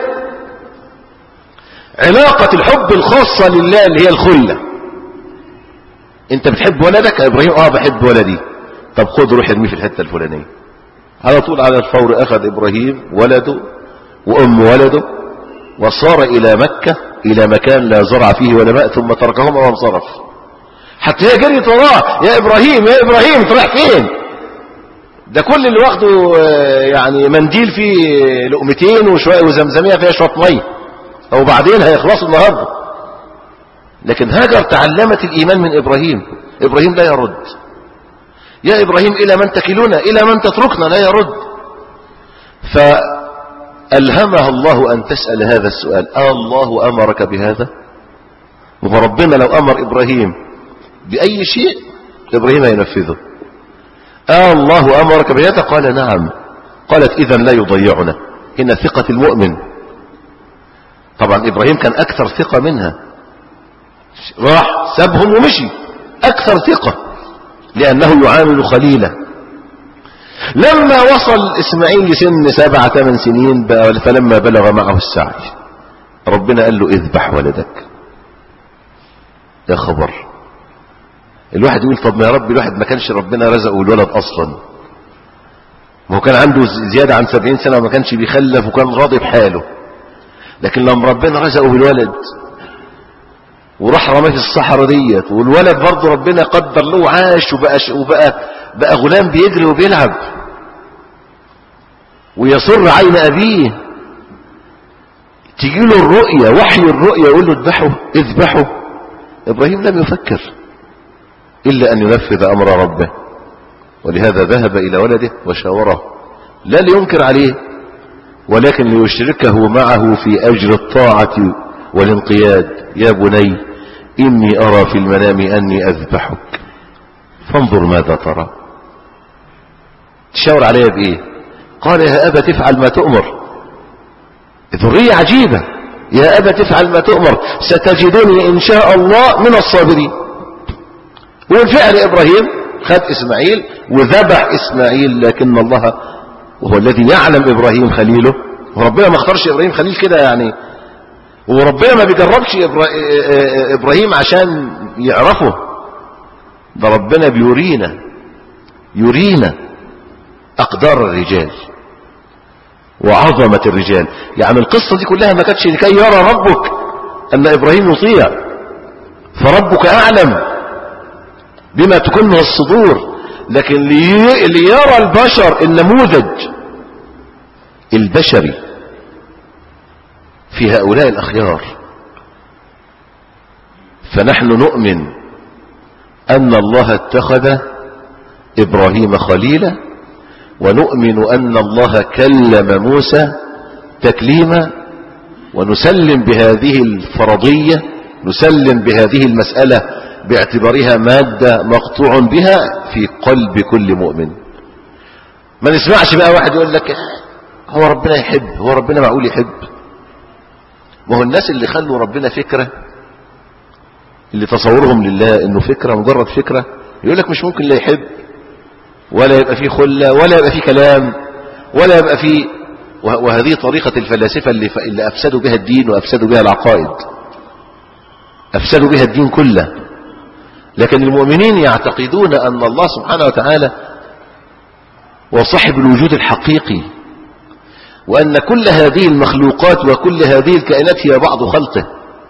علاقة الحب الخاصة لله اللي هي الخلة. انت بتحب ولدك يا ابراهيم؟ بحب ولدي. طب خد روح ارميه في الحتة الفلانية. على طول على الفور اخذ ابراهيم ولده وام ولده وصار الى مكة، الى مكان لا زرع فيه ولا ماء، ثم تركهما وانصرف. حتى هي جريت وراه، يا ابراهيم يا ابراهيم انت رايح فين؟ ده كل اللي واخده يعني منديل فيه لقمتين وشوية وزمزمية فيها شوية مية، او بعدين هيخلصوا النهارده. لكن هاجر تعلمت الايمان من ابراهيم. ابراهيم لا يرد. يا ابراهيم الى من تكلنا؟ الى من تتركنا؟ لا يرد. فالهمها الله ان تسأل هذا السؤال: الله امرك بهذا؟ وربنا لو امر ابراهيم باي شيء ابراهيم ينفذه. الله امرك بهذا؟ قال نعم. قالت اذا لا يضيعنا. هنا ثقة المؤمن. طبعا ابراهيم كان اكثر ثقة منها، راح سابهم ومشي اكثر ثقة لانه يعامل خليله. لما وصل اسماعيل لسن 7-8 سنين فلما بلغ معه السعي ربنا قال له اذبح ولدك. يا خبر. الواحد يقول طب ما يا رب الواحد ما كانش ربنا رزقه الولد اصلا، ما هو كان عنده زيادة عن 70 سنة وما كانش بيخلف وكان راضي بحاله. لكن لما ربنا رزقه بالولد وراح رماه في الصحراء ديت، والولد برضه ربنا قدر له عاش وبقى غلام بيجري وبيلعب ويصر عين ابيه، تيجي له الرؤية، وحي الرؤية يقول له اذبحه. ابراهيم لم يفكر الا ان ينفذ امر ربه، ولهذا ذهب الى ولده وشاوره، لا لينكر عليه ولكن ليشركه معه في اجر الطاعة والانقياد. يا بني إني أرى في المنام أني أذبحك فانظر ماذا ترى. تشاور عليها بإيه؟ قال يا أبا تفعل ما تؤمر. ذرية عجيبة. يا أبا تفعل ما تؤمر ستجدني إن شاء الله من الصابرين. وبالفعل إبراهيم خد إسماعيل وذبح إسماعيل، لكن الله وهو الذي يعلم إبراهيم خليله، وربنا ما اختارش إبراهيم خليل كده يعني، وربنا ما بيجربش إبراهيم عشان يعرفه، ده ربنا يرينا أقدار الرجال وعظمة الرجال. يعني القصة دي كلها ما كانتش لكي يرى ربك أن إبراهيم يطيع، فربك أعلم بما تكنه الصدور، لكن ليرى البشر النموذج البشري في هؤلاء الأخيار. فنحن نؤمن أن الله اتخذ إبراهيم خليلا، ونؤمن أن الله كلم موسى تكليما، ونسلم بهذه الفرضية، نسلم بهذه المسألة باعتبارها مادة مقطوع بها في قلب كل مؤمن. ما نسمعش بقى واحد يقول لك هو ربنا يحب، هو ربنا معقول يحب؟ وهو الناس اللي خلوا ربنا فكرة، اللي تصورهم لله انه فكرة، مجرد فكرة، يقول لك مش ممكن لا يحب ولا يبقى فيه خلة ولا يبقى فيه كلام ولا يبقى فيه. وهذه طريقة الفلاسفة اللي أفسدوا بها الدين وأفسدوا بها العقائد، أفسدوا بها الدين كله. لكن المؤمنين يعتقدون أن الله سبحانه وتعالى هو صاحب الوجود الحقيقي، وأن كل هذه المخلوقات وكل هذه الكائنات هي بعض خلقه،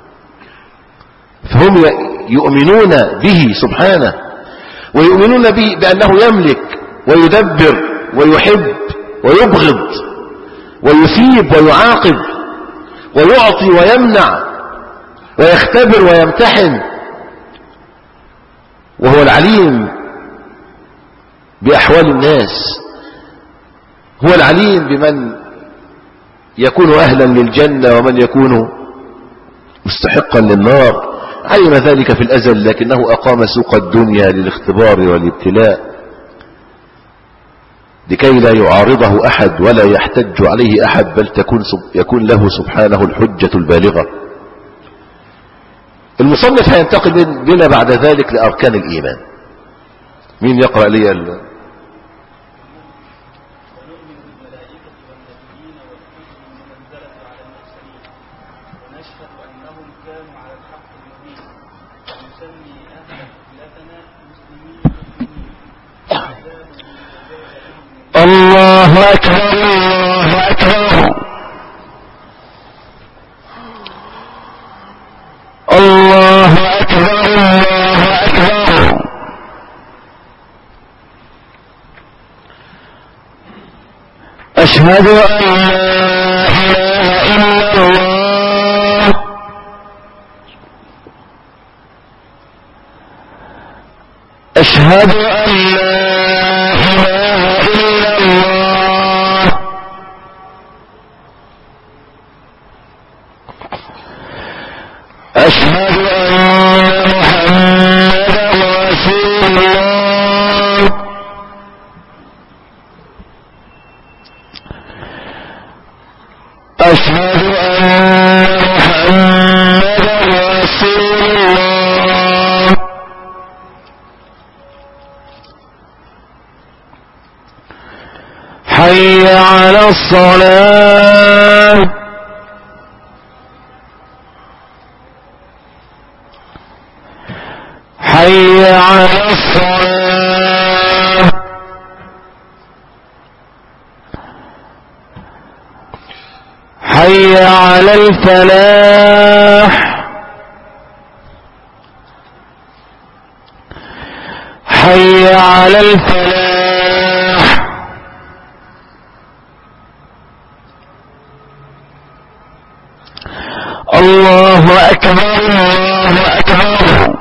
فهم يؤمنون به سبحانه، ويؤمنون به بأنه يملك ويدبر ويحب ويبغض ويثيب ويعاقب ويعطي ويمنع ويختبر ويمتحن، وهو العليم بأحوال الناس، هو العليم بمن يكون أهلا للجنة ومن يكون مستحقا للنار. علم ذلك في الأزل، لكنه أقام سوق الدنيا للاختبار والابتلاء لكي لا يعارضه أحد ولا يحتج عليه أحد، بل يكون له سبحانه الحجة البالغة. المصنف هينتقل بنا بعد ذلك لأركان الإيمان. مين يقرأ لي الله أكبر الله أكبر الله أكبر الله أكبر. أشهد أن لا إله إلا الله أشهد أن لا إله إلا الله أشهد أن محمدا رسول الله أشهد أن محمدا رسول الله حي على الصلاة حي على الصلاة حي على الفلاح حي على الفلاح. الله أكبر الله أكبر.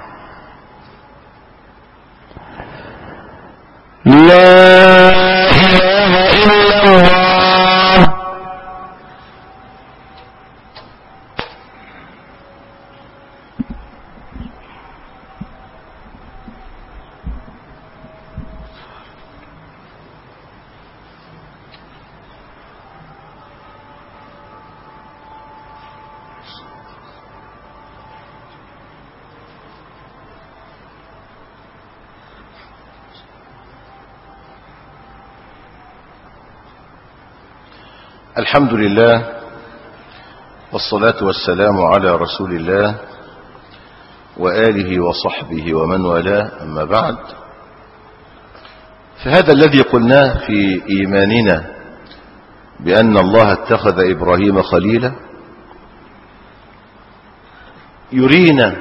لا إله إلا الله. الحمد لله والصلاة والسلام على رسول الله وآله وصحبه ومن والاه، أما بعد، فهذا الذي قلناه في إيماننا بأن الله اتخذ إبراهيم خليلا يرينا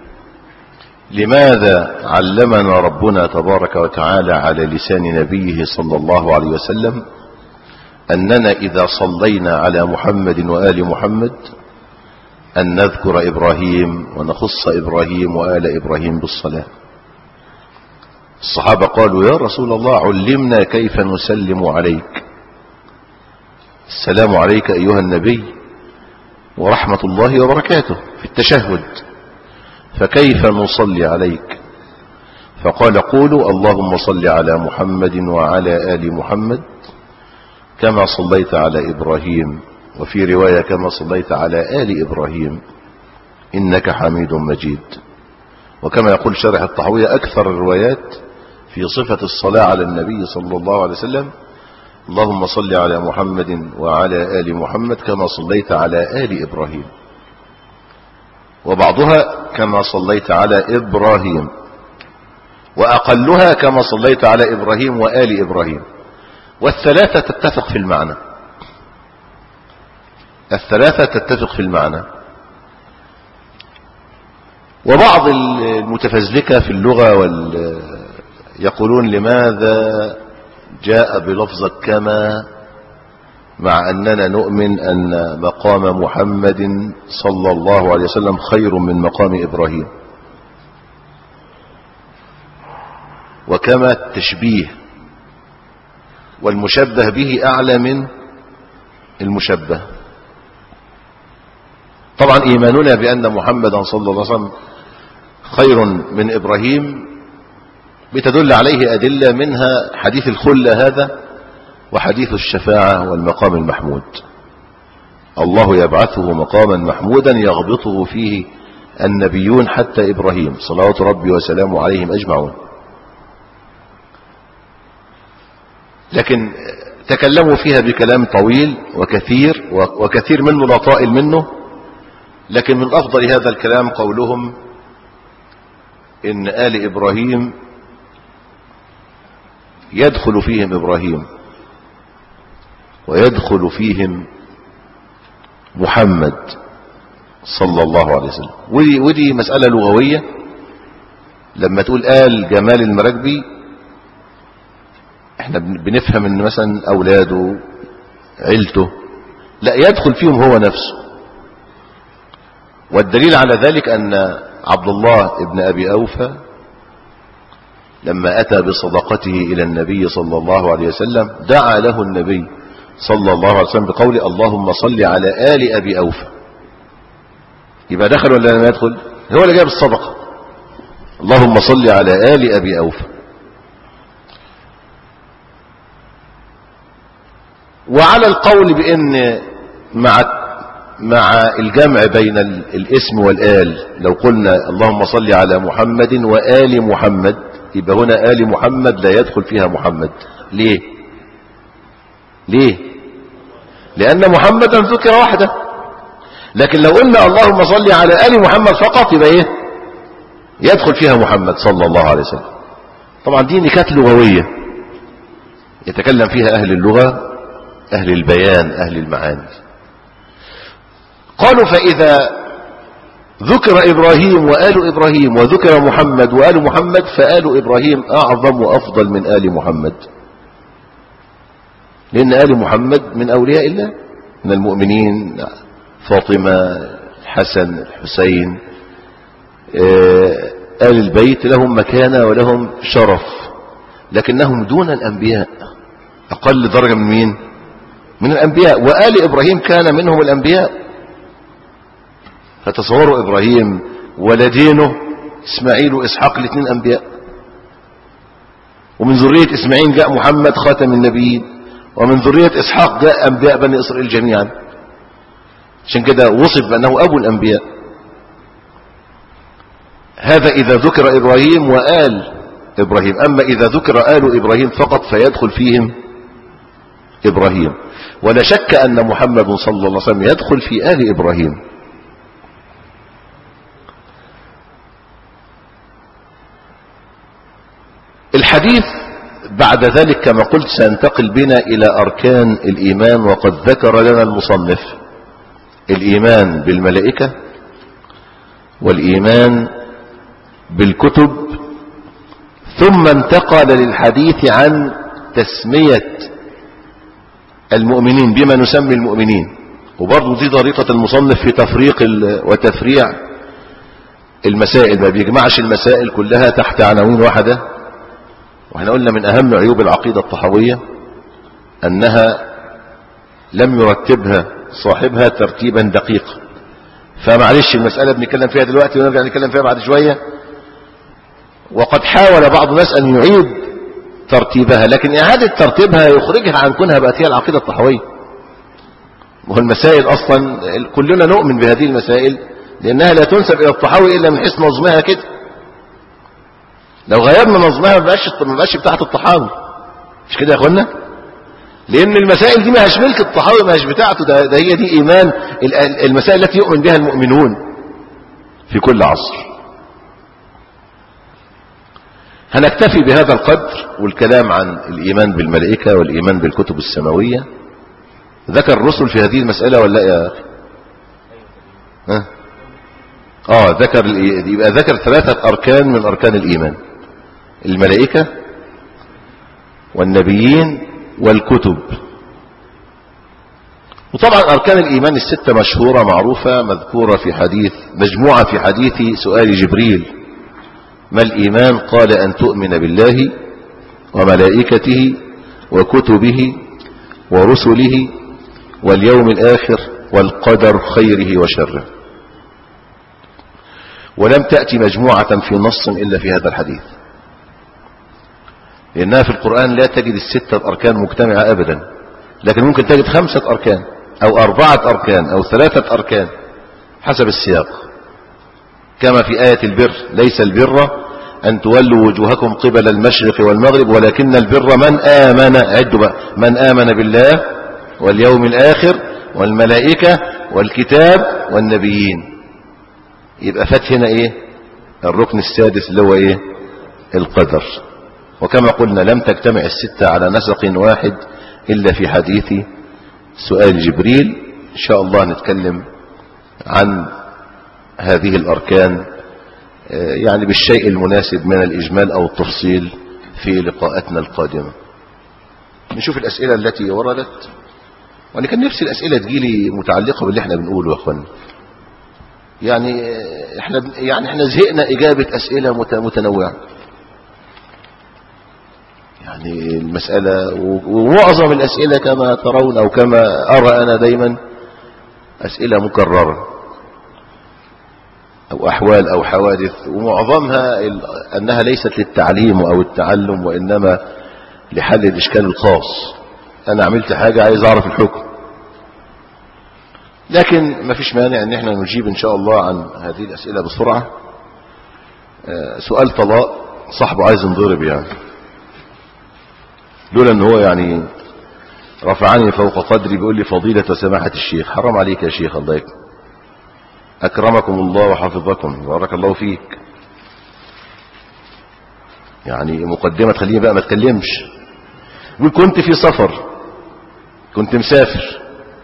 لماذا علمنا ربنا تبارك وتعالى على لسان نبيه صلى الله عليه وسلم أننا إذا صلينا على محمد وآل محمد أن نذكر إبراهيم ونخص إبراهيم وآل إبراهيم بالصلاة. الصحابة قالوا يا رسول الله علمنا كيف نسلم عليك. السلام عليك أيها النبي ورحمة الله وبركاته في التشهد، فكيف نصلي عليك؟ فقال قولوا اللهم صل على محمد وعلى آل محمد كما صليت على إبراهيم، وفي رواية كما صليت على آل إبراهيم إنك حميد مجيد. وكما يقول شارح الطحاوية أكثر الروايات في صفة الصلاة على النبي صلى الله عليه وسلم اللهم صل على محمد وعلى آل محمد كما صليت على آل إبراهيم، وبعضها كما صليت على إبراهيم، وأقلها كما صليت على إبراهيم وآل إبراهيم. والثلاثة تتفق في المعنى، الثلاثة تتفق في المعنى. وبعض المتفزلكة في اللغة يقولون لماذا جاء بلفظة كما مع أننا نؤمن أن مقام محمد صلى الله عليه وسلم خير من مقام إبراهيم، وكما التشبيه والمشبه به أعلى من المشبه. طبعا إيماننا بأن محمدا صلى الله عليه وسلم خير من إبراهيم بتدل عليه أدلة، منها حديث الخلة هذا وحديث الشفاعة والمقام المحمود. الله يبعثه مقاما محمودا يغبطه فيه النبيون حتى إبراهيم صلوات ربي وسلامه عليهم أجمعون. لكن تكلموا فيها بكلام طويل وكثير منه لا طائل منه، لكن من أفضل هذا الكلام قولهم إن آل إبراهيم يدخل فيهم إبراهيم ويدخل فيهم محمد صلى الله عليه وسلم. ودي مسألة لغوية. لما تقول آل جمال المراكبي احنا بنفهم ان مثلا اولاده عيلته، لا، يدخل فيهم هو نفسه. والدليل على ذلك ان عبد الله ابن ابي اوفى لما اتى بصدقته الى النبي صلى الله عليه وسلم دعا له النبي صلى الله عليه وسلم بقوله اللهم صل على آل ابي اوفى. يبقى دخل ولا لم يدخل؟ هو اللي جاب الصدقة، اللهم صل على آل ابي اوفى. وعلى القول بأن مع الجمع بين الاسم والآل، لو قلنا اللهم صل على محمد وآل محمد، يبقى هنا آل محمد لا يدخل فيها محمد. ليه؟ لأن محمدا ذكر وحده. لكن لو قلنا اللهم صل على آل محمد فقط يبقى ايه؟ يدخل فيها محمد صلى الله عليه وسلم. طبعا دي نكات لغوية يتكلم فيها أهل اللغة، أهل البيان، أهل المعاني. قالوا فإذا ذكر إبراهيم وآل إبراهيم وذكر محمد وآل محمد فآل إبراهيم أعظم وأفضل من آل محمد، لأن آل محمد من أولياء الله من المؤمنين، فاطمة، الحسن، الحسين، آل البيت لهم مكانة ولهم شرف، لكنهم دون الأنبياء، أقل درجة من مين؟ من الأنبياء. وآل إبراهيم كان منهم الأنبياء. فتصوروا إبراهيم ولدينه إسماعيل وإسحاق الاثنين أنبياء، ومن ذرية إسماعيل جاء محمد خاتم النبيين، ومن ذرية إسحاق جاء أنبياء بني إسرائيل جميعا. عشان كده وصف بأنه أبو الأنبياء. هذا إذا ذكر إبراهيم وآل إبراهيم. أما إذا ذكر آل إبراهيم فقط فيدخل فيهم إبراهيم. ولا شك أن محمد صلى الله عليه وسلم يدخل في آل إبراهيم. الحديث بعد ذلك كما قلت سينتقل بنا إلى أركان الإيمان، وقد ذكر لنا المصنف الإيمان بالملائكة والإيمان بالكتب، ثم انتقل للحديث عن تسمية المؤمنين بما نسمي المؤمنين. وبرضو دي طريقة المصنف في تفريق وتفريع المسائل، ما بيجمعش المسائل كلها تحت عناوين واحدة واحنا قلنا من اهم عيوب العقيدة الطحاوية انها لم يرتبها صاحبها ترتيبا دقيقا. فمعلش المسألة بنتكلم فيها دلوقتي ونرجع نتكلم فيها بعد شوية. وقد حاول بعض الناس ان يعيد ترتيبها، لكن اعادة ترتيبها يخرجها عن كونها بقت هي العقيدة الطحاوية. وهو المسائل اصلا كلنا نؤمن بهذه المسائل لانها لا تنسب الى الطحاوي الا من حيث نظمها كده. لو غيرنا نظمها ما بقاش بتاعت الطحاوي، مش كده يا اخوانا؟ لان المسائل دي ما هيش ملك الطحاوي، ما هيش بتاعته، ده هي دي ايمان المسائل التي يؤمن بها المؤمنون في كل عصر. هنكتفي بهذا القدر والكلام عن الايمان بالملائكة والايمان بالكتب السماوية. ذكر الرسل في هذه المسألة ولا يا اخي؟ ذكر يبقى ذكر 3 أركان من أركان الإيمان: الملائكة والنبيين والكتب. وطبعا أركان الإيمان ال6 مشهورة معروفة مذكورة في حديث، مجموعة في حديث سؤال جبريل: ما الإيمان؟ قال أن تؤمن بالله وملائكته وكتبه ورسله واليوم الآخر والقدر خيره وشره. ولم تأتي مجموعة في نص إلا في هذا الحديث، لأنها في القرآن لا تجد ال6 أركان مجتمعة أبدا، لكن ممكن تجد 5 أركان أو 4 أركان أو 3 أركان حسب السياق. كما في آية البر: ليس البر أن تولوا وجوهكم قبل المشرق والمغرب ولكن البر من آمن، عدوا بقى، من آمن بالله واليوم الآخر والملائكة والكتاب والنبيين. يبقى فات هنا ايه؟ الركن السادس اللي هو ايه؟ القدر. وكما قلنا لم تجتمع ال6 على نسق واحد الا في حديث سؤال جبريل. ان شاء الله نتكلم عن هذه الاركان يعني بالشيء المناسب من الاجمال او التفصيل في لقاءاتنا القادمة. نشوف الاسئلة التي وردت، وانا كان نفسي الاسئلة تجيلي متعلقة باللي احنا بنقوله يا اخوانا. يعني احنا زهقنا اجابة اسئلة متنوعة. يعني المسألة ومعظم الاسئلة كما ترون او كما ارى انا دايما اسئلة مكررة او احوال او حوادث، ومعظمها انها ليست للتعليم او التعلم وانما لحل الاشكال الخاص. انا عملت حاجة عايز اعرف الحكم، لكن ما فيش مانع ان احنا نجيب ان شاء الله عن هذه الاسئلة بسرعة. سؤال طلاق صاحبه عايز ينضرب، يعني لولا ان هو يعني رفعني فوق قدري بيقول لي: فضيلة وسماحة الشيخ، حرام عليك يا شيخ، الله اكرمكم الله وحفظكم بارك الله فيك. يعني مقدمة تخليني بقى ما اتكلمش. يقول: كنت في سفر، كنت مسافر،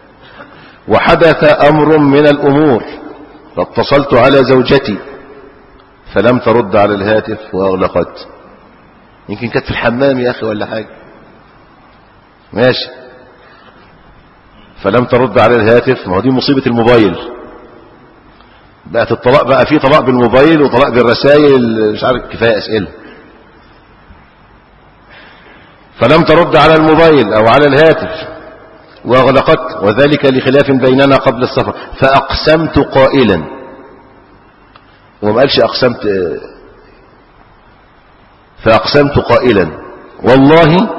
وحدث أمر من الأمور، فاتصلت على زوجتي فلم ترد على الهاتف وأغلقت. يمكن كانت في الحمام يا أخي ولا حاجة، ماشي. فلم ترد على الهاتف، ما هو دي مصيبة الموبايل. بقت الطلاق بقى فيه طلاق بالموبايل وطلاق بالرسائل، مش عارف، كفاية أسئلة. فلم ترد على الموبايل أو على الهاتف وأغلقت، وذلك لخلاف بيننا قبل السفر، فأقسمت قائلا، وما قالش أقسمت، فأقسمت قائلا: والله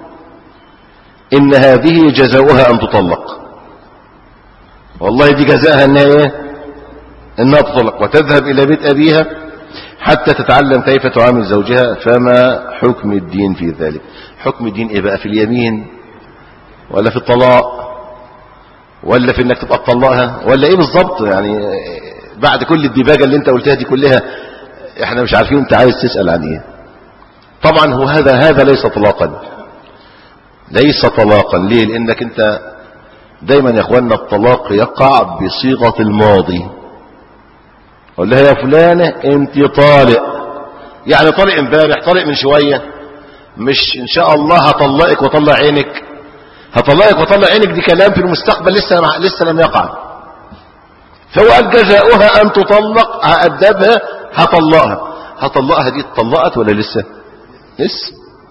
إن هذه جزاؤها أن تطلق. والله دي جزاءها إنها تطلق وتذهب إلى بيت أبيها حتى تتعلم كيف تعامل زوجها. فما حكم الدين في ذلك؟ حكم الدين إيه بقى؟ في اليمين ولا في الطلاق ولا في انك تبقى تطلقها ولا ايه بالظبط؟ يعني بعد كل الديباجة اللي انت قلتها دي كلها احنا مش عارفين انت عايز تسأل عن ايه. طبعا هو هذا ليس طلاقا، ليس طلاقا. ليه؟ لانك انت دايما يا اخوانا الطلاق يقع بصيغة الماضي. اقول لها: يا فلانة انت طالق، يعني طالق امبارح، طالق من شوية، مش ان شاء الله هطلقك وطلع عينك. هطلقك وطلع عينك دي كلام في المستقبل لسه لم يقع. فهو قال: جزاؤها ان تطلق، هأدبها، هطلقها. دي اتطلقت ولا لسه؟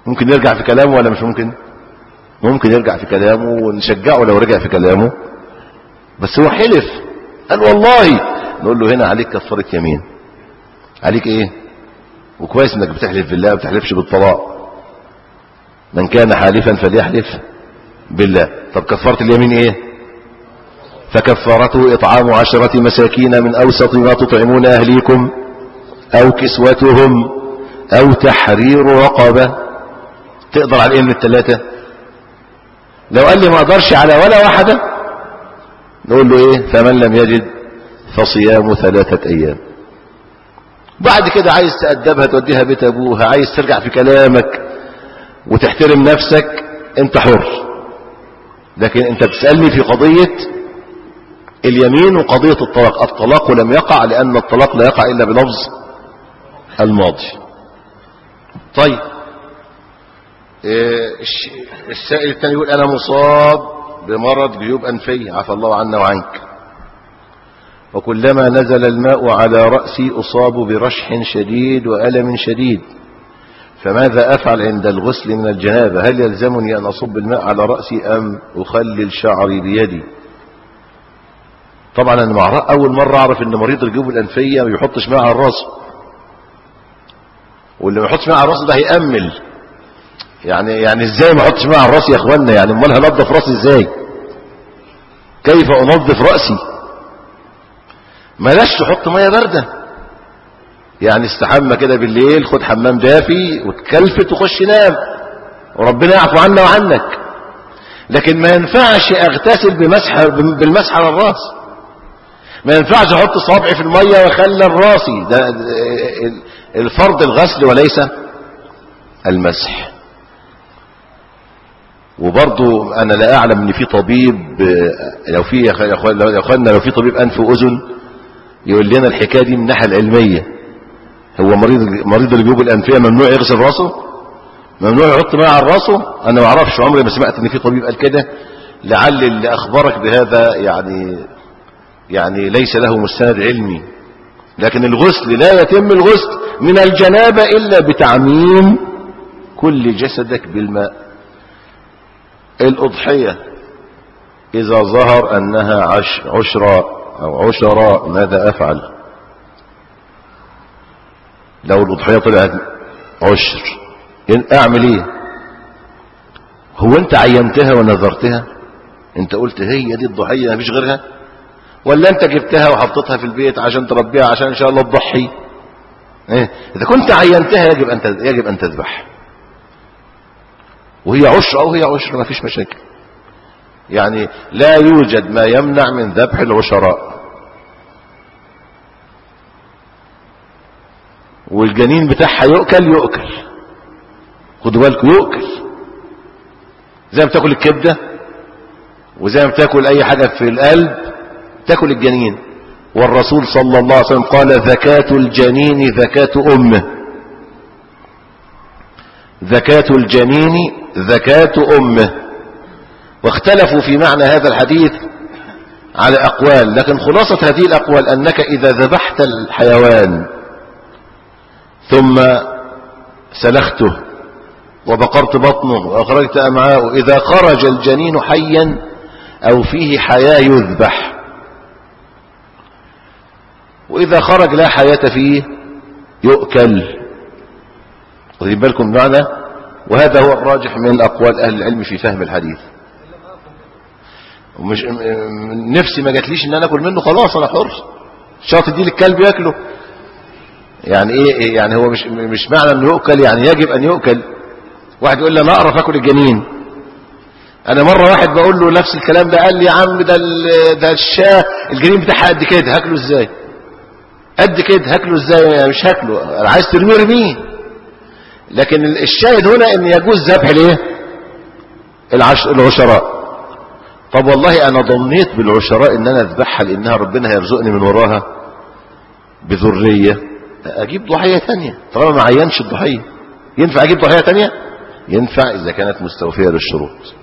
ممكن يرجع في كلامه ولا مش ممكن؟ ممكن يرجع في كلامه ونشجعه لو رجع في كلامه، بس هو حلف قال والله، نقول له هنا عليك كفارة يمين. عليك ايه؟ وكويس انك بتحلف بالله ما بتحلفش بالطلاق. من كان حالفا فليحلف بالله. طب كفارة اليمين ايه؟ فكفارته اطعام 10 مساكين من اوسط ما تطعمون اهليكم او كسوتهم او تحرير رقبة. تقدر على ايه من الثلاثة؟ لو قال لي ما اقدرش على ولا واحدة، نقول له ايه؟ فمن لم يجد فصيام 3 ايام. بعد كده عايز تأدبها توديها بيت ابوها، عايز ترجع في كلامك وتحترم نفسك، انت حر. لكن انت بتسألني في قضية اليمين وقضية الطلاق. الطلاق لم يقع لان الطلاق لا يقع الا بلفظ الماضي. طيب السائل الثاني يقول انا مصاب بمرض جيوب انفية عفى الله عنا وعنك، وكلما نزل الماء على رأسي أصاب برشح شديد وألم شديد، فماذا أفعل عند الغسل من الجنابة؟ هل يلزمني أن أصب الماء على رأسي أم أخلل شعري بيدي؟ طبعا أنا أول مرة أعرف أن مريض الجيوب الأنفية ما يحطش ماء على الرأس، واللي ما يحطش ماء على الرأس ده هيأمل. يعني ازاي ما احطش ماء على الرأس يا اخوانا؟ يعني امال هنضف رأسي ازاي؟ كيف انظف رأسي؟ ملاش تحط ميه بارده، يعني استحمى كده بالليل، خد حمام دافي وتكلفت وخش نام وربنا يعفو عنا وعنك. لكن ما ينفعش اغتسل بالمسح على الراس، ما ينفعش احط صابعي في الميه واخلل راسي. ده الفرض الغسل وليس المسح. وبرضو انا لا اعلم ان في طبيب، لو في طبيب انف واذن يقول لنا الحكايه دي من الناحيه العلميه. هو مريض الجيوب الانفيه ممنوع يغسل راسه؟ ممنوع يحط ماء على راسه؟ انا ما اعرفش، عمري ما سمعت ان في طبيب قال كده. لعل اللي اخبرك بهذا يعني ليس له مستند علمي. لكن الغسل لا يتم الغسل من الجنابه الا بتعميم كل جسدك بالماء. الاضحيه اذا ظهر انها عشراء ماذا افعل؟ لو الأضحية طلعت عشر اعمل ايه؟ هو انت عينتها ونذرتها؟ انت قلت هي دي الضحية مفيش غيرها؟ ولا انت جبتها وحطيتها في البيت عشان تربيها عشان ان شاء الله تضحي؟ اذا كنت عينتها يجب ان تذبح، وهي عشر او هي عشر مفيش مشاكل. يعني لا يوجد ما يمنع من ذبح العشراء. والجنين بتاعها يؤكل، خدوا بالكم، يؤكل زي ما بتاكل الكبده وزي ما بتاكل اي حاجه في القلب تاكل الجنين. والرسول صلى الله عليه وسلم قال زكاة الجنين زكاة امه، زكاة الجنين زكاة امه. واختلفوا في معنى هذا الحديث على اقوال، لكن خلاصة هذه الاقوال انك اذا ذبحت الحيوان ثم سلخته وبقرت بطنه واخرجت امعاءه، اذا خرج الجنين حيا او فيه حياة يذبح، واذا خرج لا حياة فيه يؤكل. واخدين بالكم معنى؟ وهذا هو الراجح من اقوال اهل العلم في فهم الحديث. ومش نفسي ما جاتليش ان انا اكل منه، خلاص انا حر، شاطر دي للكلب ياكله. يعني ايه؟ يعني هو مش معنى انه يؤكل يعني يجب ان يؤكل. واحد يقول لي انا اقرف اكل الجنين. انا مره واحد بقول له نفس الكلام ده، قال لي يا عم ده الشاه الجنين بتاعها قد كده، هاكله ازاي؟ قد كده هاكله ازاي؟ مش هاكله، انا عايز ترميه رميه. لكن الشاهد هنا ان يجوز ذبح الايه؟ العشراء. طب والله انا ضمنيت بالعشراء ان انا اذبحها لانها ربنا هيرزقني من وراها بذريه، اجيب ضحيه ثانيه طالما ما عينش الضحيه. ينفع اجيب ضحيه ثانيه؟ ينفع اذا كانت مستوفيه للشروط.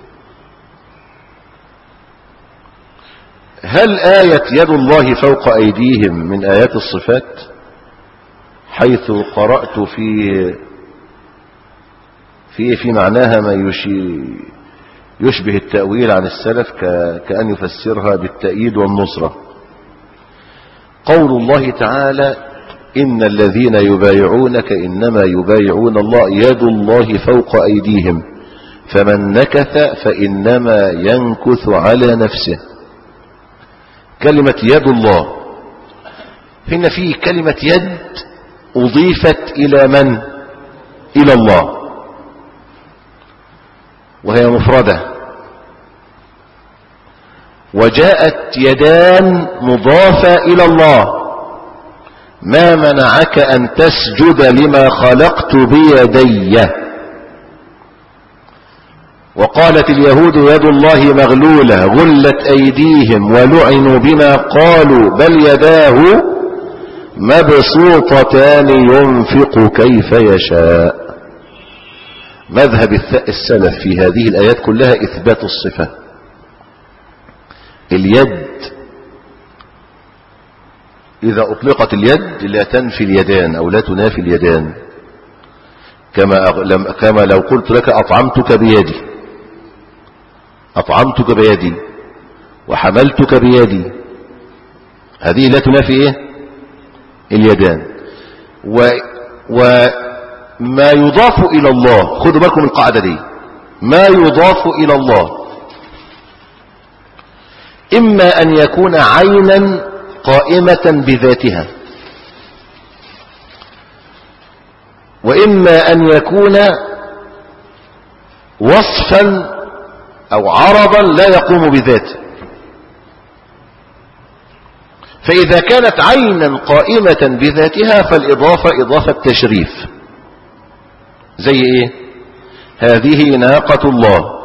هل آية يد الله فوق أيديهم من آيات الصفات؟ حيث قرأت في معناها ما يشبه التأويل عن السلف كأن يفسرها بالتأييد والنصرة. قول الله تعالى: إن الذين يبايعونك إنما يبايعون الله يد الله فوق أيديهم فمن نكث فإنما ينكث على نفسه. كلمة يد الله هنا في كلمة يد أضيفت إلى من؟ إلى الله، وهي مفردة. وجاءت يدان مضافة إلى الله: ما منعك أن تسجد لما خلقت بيدي. وقالت اليهود يد الله مغلولة غلت أيديهم ولعنوا بما قالوا بل يداه مبسوطتان ينفق كيف يشاء. مذهب السلف في هذه الآيات كلها إثبات الصفة. اليد إذا أطلقت اليد لا تنفي اليدان أو لا تنافي اليدان، كما لو قلت لك أطعمتك بيدي، أطعمتك بيدي وحملتك بيدي، هذه لا تنافي إيه؟ اليدان. وما يضاف إلى الله، خذوا بالكم من القاعدة دي، ما يضاف إلى الله إما أن يكون عينا قائمة بذاتها، وإما أن يكون وصفا أو عرضا لا يقوم بذاته. فإذا كانت عينا قائمة بذاتها فالإضافة إضافة تشريف. زي إيه؟ هذه ناقة الله،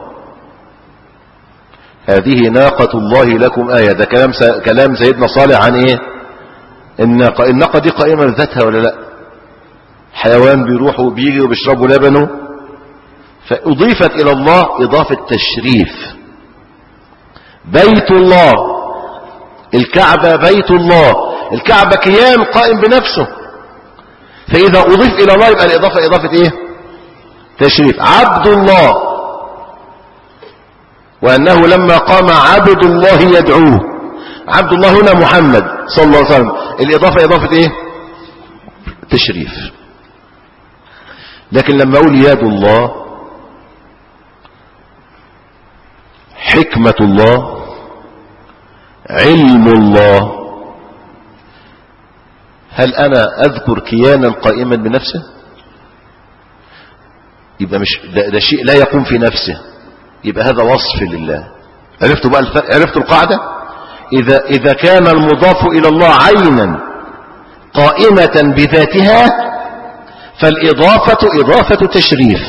هذه ناقة الله لكم آية. ده كلام سيدنا صالح عن إيه؟ الناقة دي قائمة بذاتها ولا لا؟ حيوان بيروح وبيجي وبيشربوا لبنه، فأضيفت إلى الله إضافة تشريف. بيت الله، الكعبة بيت الله، الكعبة كيان قائم بنفسه، فإذا أضيف إلى الله يبقى الإضافة إضافة إيه؟ تشريف. عبد الله، وأنه لما قام عبد الله يدعوه، عبد الله هنا محمد صلى الله عليه وسلم، الإضافة إضافة إيه؟ تشريف. لكن لما أقول يد الله، حكمة الله، علم الله، هل أنا أذكر كيانا قائما بنفسه؟ يبقى مش ده شيء لا يقوم في نفسه، يبقى هذا وصف لله. عرفتوا بقى الفرق؟ عرفتوا القاعدة؟ إذا كان المضاف إلى الله عينا قائمة بذاتها فالإضافة إضافة تشريف.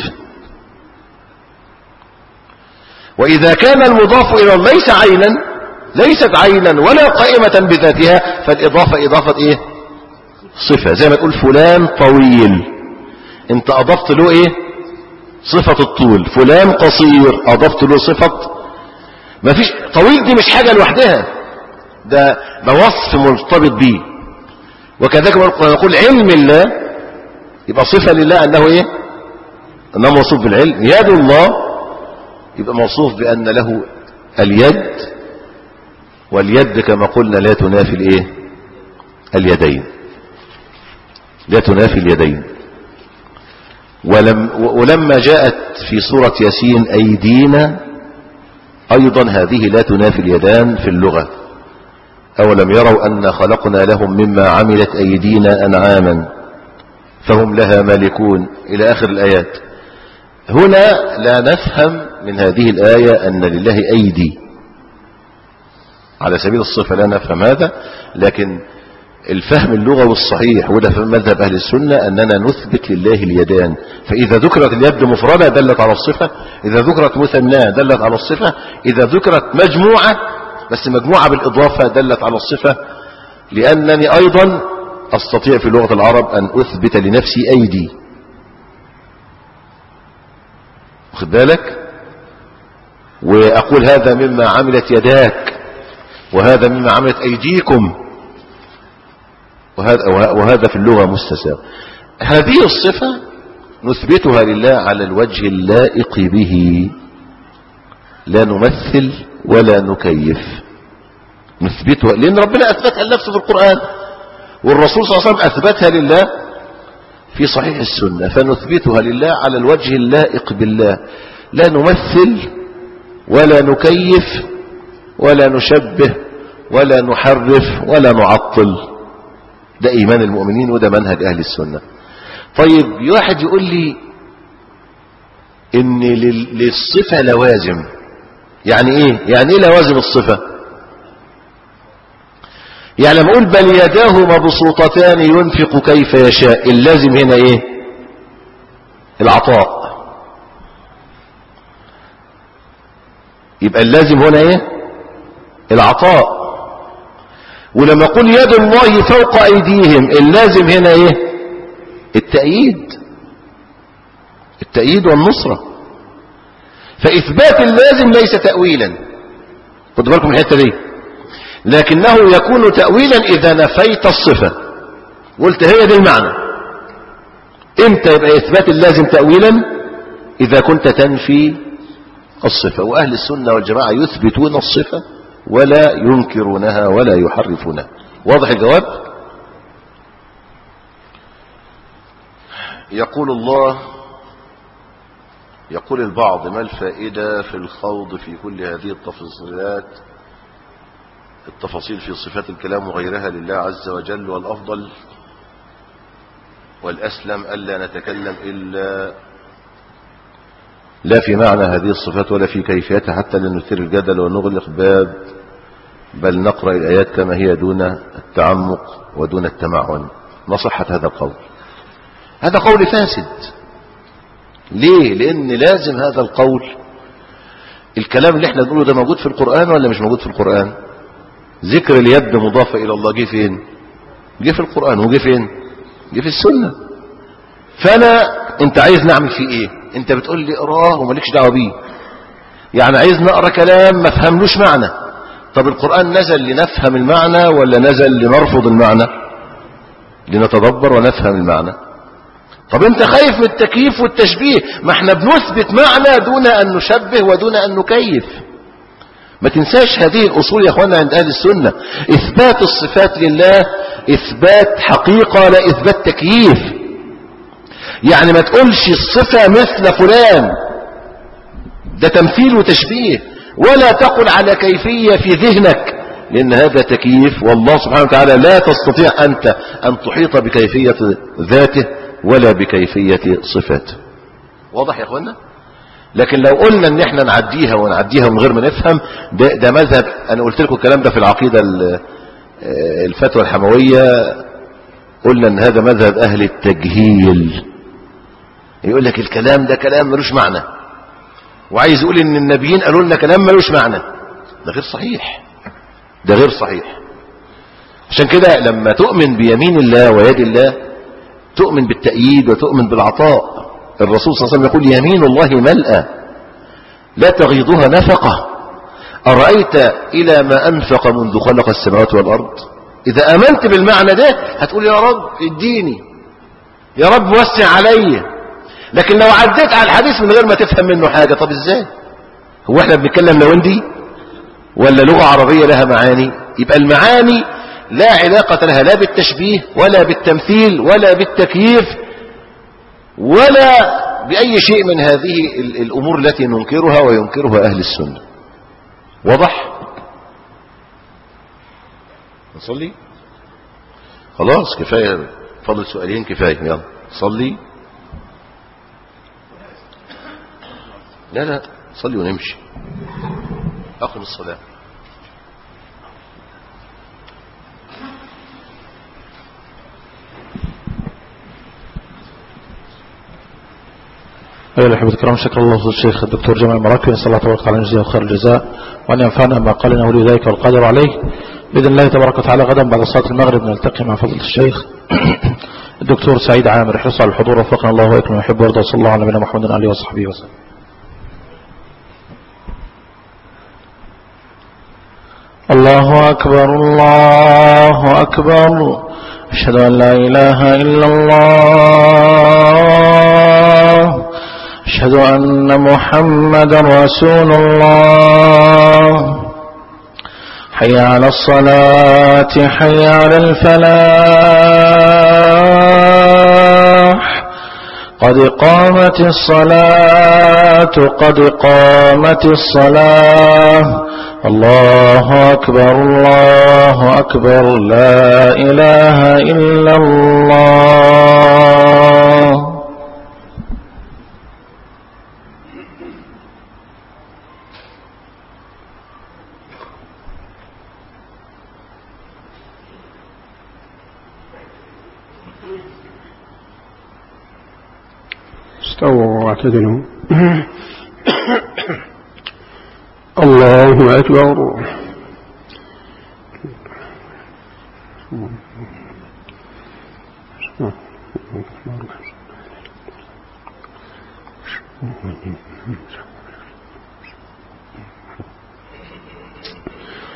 وإذا كان المضاف إلى الله ليست عينا ولا قائمة بذاتها فالإضافة إضافة إيه؟ صفة. زي ما تقول فلان طويل، انت أضفت له إيه؟ صفة الطول. فلان قصير، أضفت له صفة. ما فيش طويل، دي مش حاجة لوحدها، ده وصف مرتبط به. وكذلك نقول علم الله، يبقى صفة لله أنه إيه؟ أنه موصوف بالعلم. يد الله يبقى موصوف بأن له اليد، واليد كما قلنا لا تنافي الإيه؟ اليدين، لا تنافي اليدين. ولما جاءت في سورة ياسين أيدينا أيضا هذه لا تنافي اليدان في اللغة. أولم يروا أن خلقنا لهم مما عملت أيدينا أنعاما فهم لها مالكون إلى آخر الآيات. هنا لا نفهم من هذه الآية أن لله أيدي على سبيل الصفة، لا نفهم هذا. لكن الفهم اللغوي الصحيح وده في مذهب أهل السنة أننا نثبت لله اليدان. فإذا ذكرت اليد مفردة دلت على الصفة، إذا ذكرت مثنى دلت على الصفة، إذا ذكرت مجموعة بس مجموعة بالإضافة دلت على الصفة. لأنني أيضا أستطيع في لغة العرب أن أثبت لنفسي أيدي، واخد بالك، وأقول هذا مما عملت يداك وهذا مما عملت أيديكم، وهذا في اللغة مستساغ. هذه الصفة نثبتها لله على الوجه اللائق به، لا نمثل ولا نكيف، نثبتها لأن ربنا أثبتها لنفسه في القرآن، والرسول صلى الله عليه وسلم أثبتها لله في صحيح السنة، فنثبتها لله على الوجه اللائق بالله، لا نمثل ولا نكيف ولا نشبه ولا نحرف ولا نعطل. ده إيمان المؤمنين وده منهج أهل السنة. طيب واحد يقول لي إن للصفة لوازم، يعني إيه؟ يعني إيه لوازم الصفة؟ يعني لما أقول بل يداه مبسوطتان ينفق كيف يشاء، اللازم هنا إيه؟ العطاء. يبقى اللازم هنا إيه؟ العطاء. ولما أقول يد الله فوق أيديهم، اللازم هنا إيه؟ التأييد والنصرة. فإثبات اللازم ليس تأويلا، خدوا بالكم الحتة دي، لكنه يكون تأويلا إذا نفيت الصفة. قلت هي دي المعنى. امتى يبقى إثبات اللازم تأويلا؟ إذا كنت تنفي الصفة. وأهل السنة والجماعة يثبتون الصفة ولا ينكرونها ولا يحرفونها. واضح الجواب؟ يقول البعض ما الفائدة في الخوض في كل هذه التفاصيل في صفات الكلام وغيرها لله عز وجل، والأفضل والأسلم ألا نتكلم إلا لا في معنى هذه الصفات ولا في كيفيتها حتى لا نثير الجدل ونغلق باب، بل نقرأ الآيات كما هي دون التعمق ودون التمعن. ما صحة هذا القول؟ هذا قول فاسد. ليه؟ لأن لازم هذا القول، الكلام اللي احنا نقوله ده موجود في القرآن ولا مش موجود في القرآن؟ ذكر اليد مضافة إلى الله جه فين؟ جه في القرآن. وجه فين؟ جه في السنة. انت عايز نعمل فيه ايه؟ انت بتقول لي اقراه ومالكش دعوه بيه، يعني عايز نقرا كلام ما فهملوش معنى. طب القرآن نزل لنفهم المعنى ولا نزل لنرفض المعنى؟ لنتدبر ونفهم المعنى. طب انت خايف من التكييف والتشبيه، ما احنا بنثبت معنى دون ان نشبه ودون ان نكيف. ما تنساش هذه الاصول يا اخوانا عند اهل السنة. اثبات الصفات لله اثبات حقيقة لا اثبات تكييف. يعني ما تقولش الصفة مثل فلان، ده تمثيل وتشبيه، ولا تقل على كيفية في ذهنك، لأن هذا تكييف، والله سبحانه وتعالى لا تستطيع أنت أن تحيط بكيفية ذاته ولا بكيفية صفاته. واضح يا أخوانا؟ لكن لو قلنا ان احنا نعديها من غير ما نفهم، ده مذهب. انا قلت لكم الكلام ده في العقيدة الفتوى الحموية، قلنا ان هذا مذهب اهل التجهيل. يقول لك الكلام ده كلام ملوش معنى، وعايز يقول ان النبيين قالوا لنا كلام ملوش معنى. ده غير صحيح، ده غير صحيح. عشان كده لما تؤمن بيمين الله ويد الله تؤمن بالتأييد وتؤمن بالعطاء. الرسول صلى الله عليه وسلم يقول يمين الله ملأى لا تغيضها نفقة، أرأيت إلى ما أنفق منذ خلق السماوات والأرض. إذا آمنت بالمعنى ده هتقول يا رب اديني، يا رب وسع علي. لكن لو عديت على الحديث من غير ما تفهم منه حاجة، طب ازاي؟ هو احنا بنتكلم لوندي ولا لغة عربية لها معاني؟ يبقى المعاني لا علاقة لها لا بالتشبيه ولا بالتمثيل ولا بالتكييف ولا بأي شيء من هذه الأمور التي ننكرها وينكرها أهل السنة. واضح؟ نصلي؟ خلاص كفاية، فضل سؤالين كفاية. يلا صلي. لا صلي ونمشي. أقم الصلاة. أيها الأحبة الكرام، شكر الله الشيخ الدكتور جمال المراكبي، نسأل الله تبارك وتعالى أن يجزيه خير الجزاء وأن ينفعنا ما قال إنه ولي ذلك والقادر عليه. بإذن الله تبارك وتعالى غدا بعد صلاة المغرب نلتقي مع فضيلة الشيخ الدكتور سعيد عامر. احرصوا على الحضور، وفقنا الله وإياكم ويحب ويرضى. صلى الله على نبينا محمد وعلى آله وصحبه وسلم. الله أكبر الله أكبر، أشهد أن لا إله إلا الله. أشهد أن محمدا رسول الله حي على الصلاة حي على الفلاح قد قامت الصلاة قد قامت الصلاة الله أكبر الله أكبر لا إله إلا الله. استووا واعتدلوا. الله أكبر.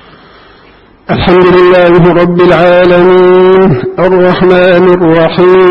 الحمد لله رب العالمين الرحمن الرحيم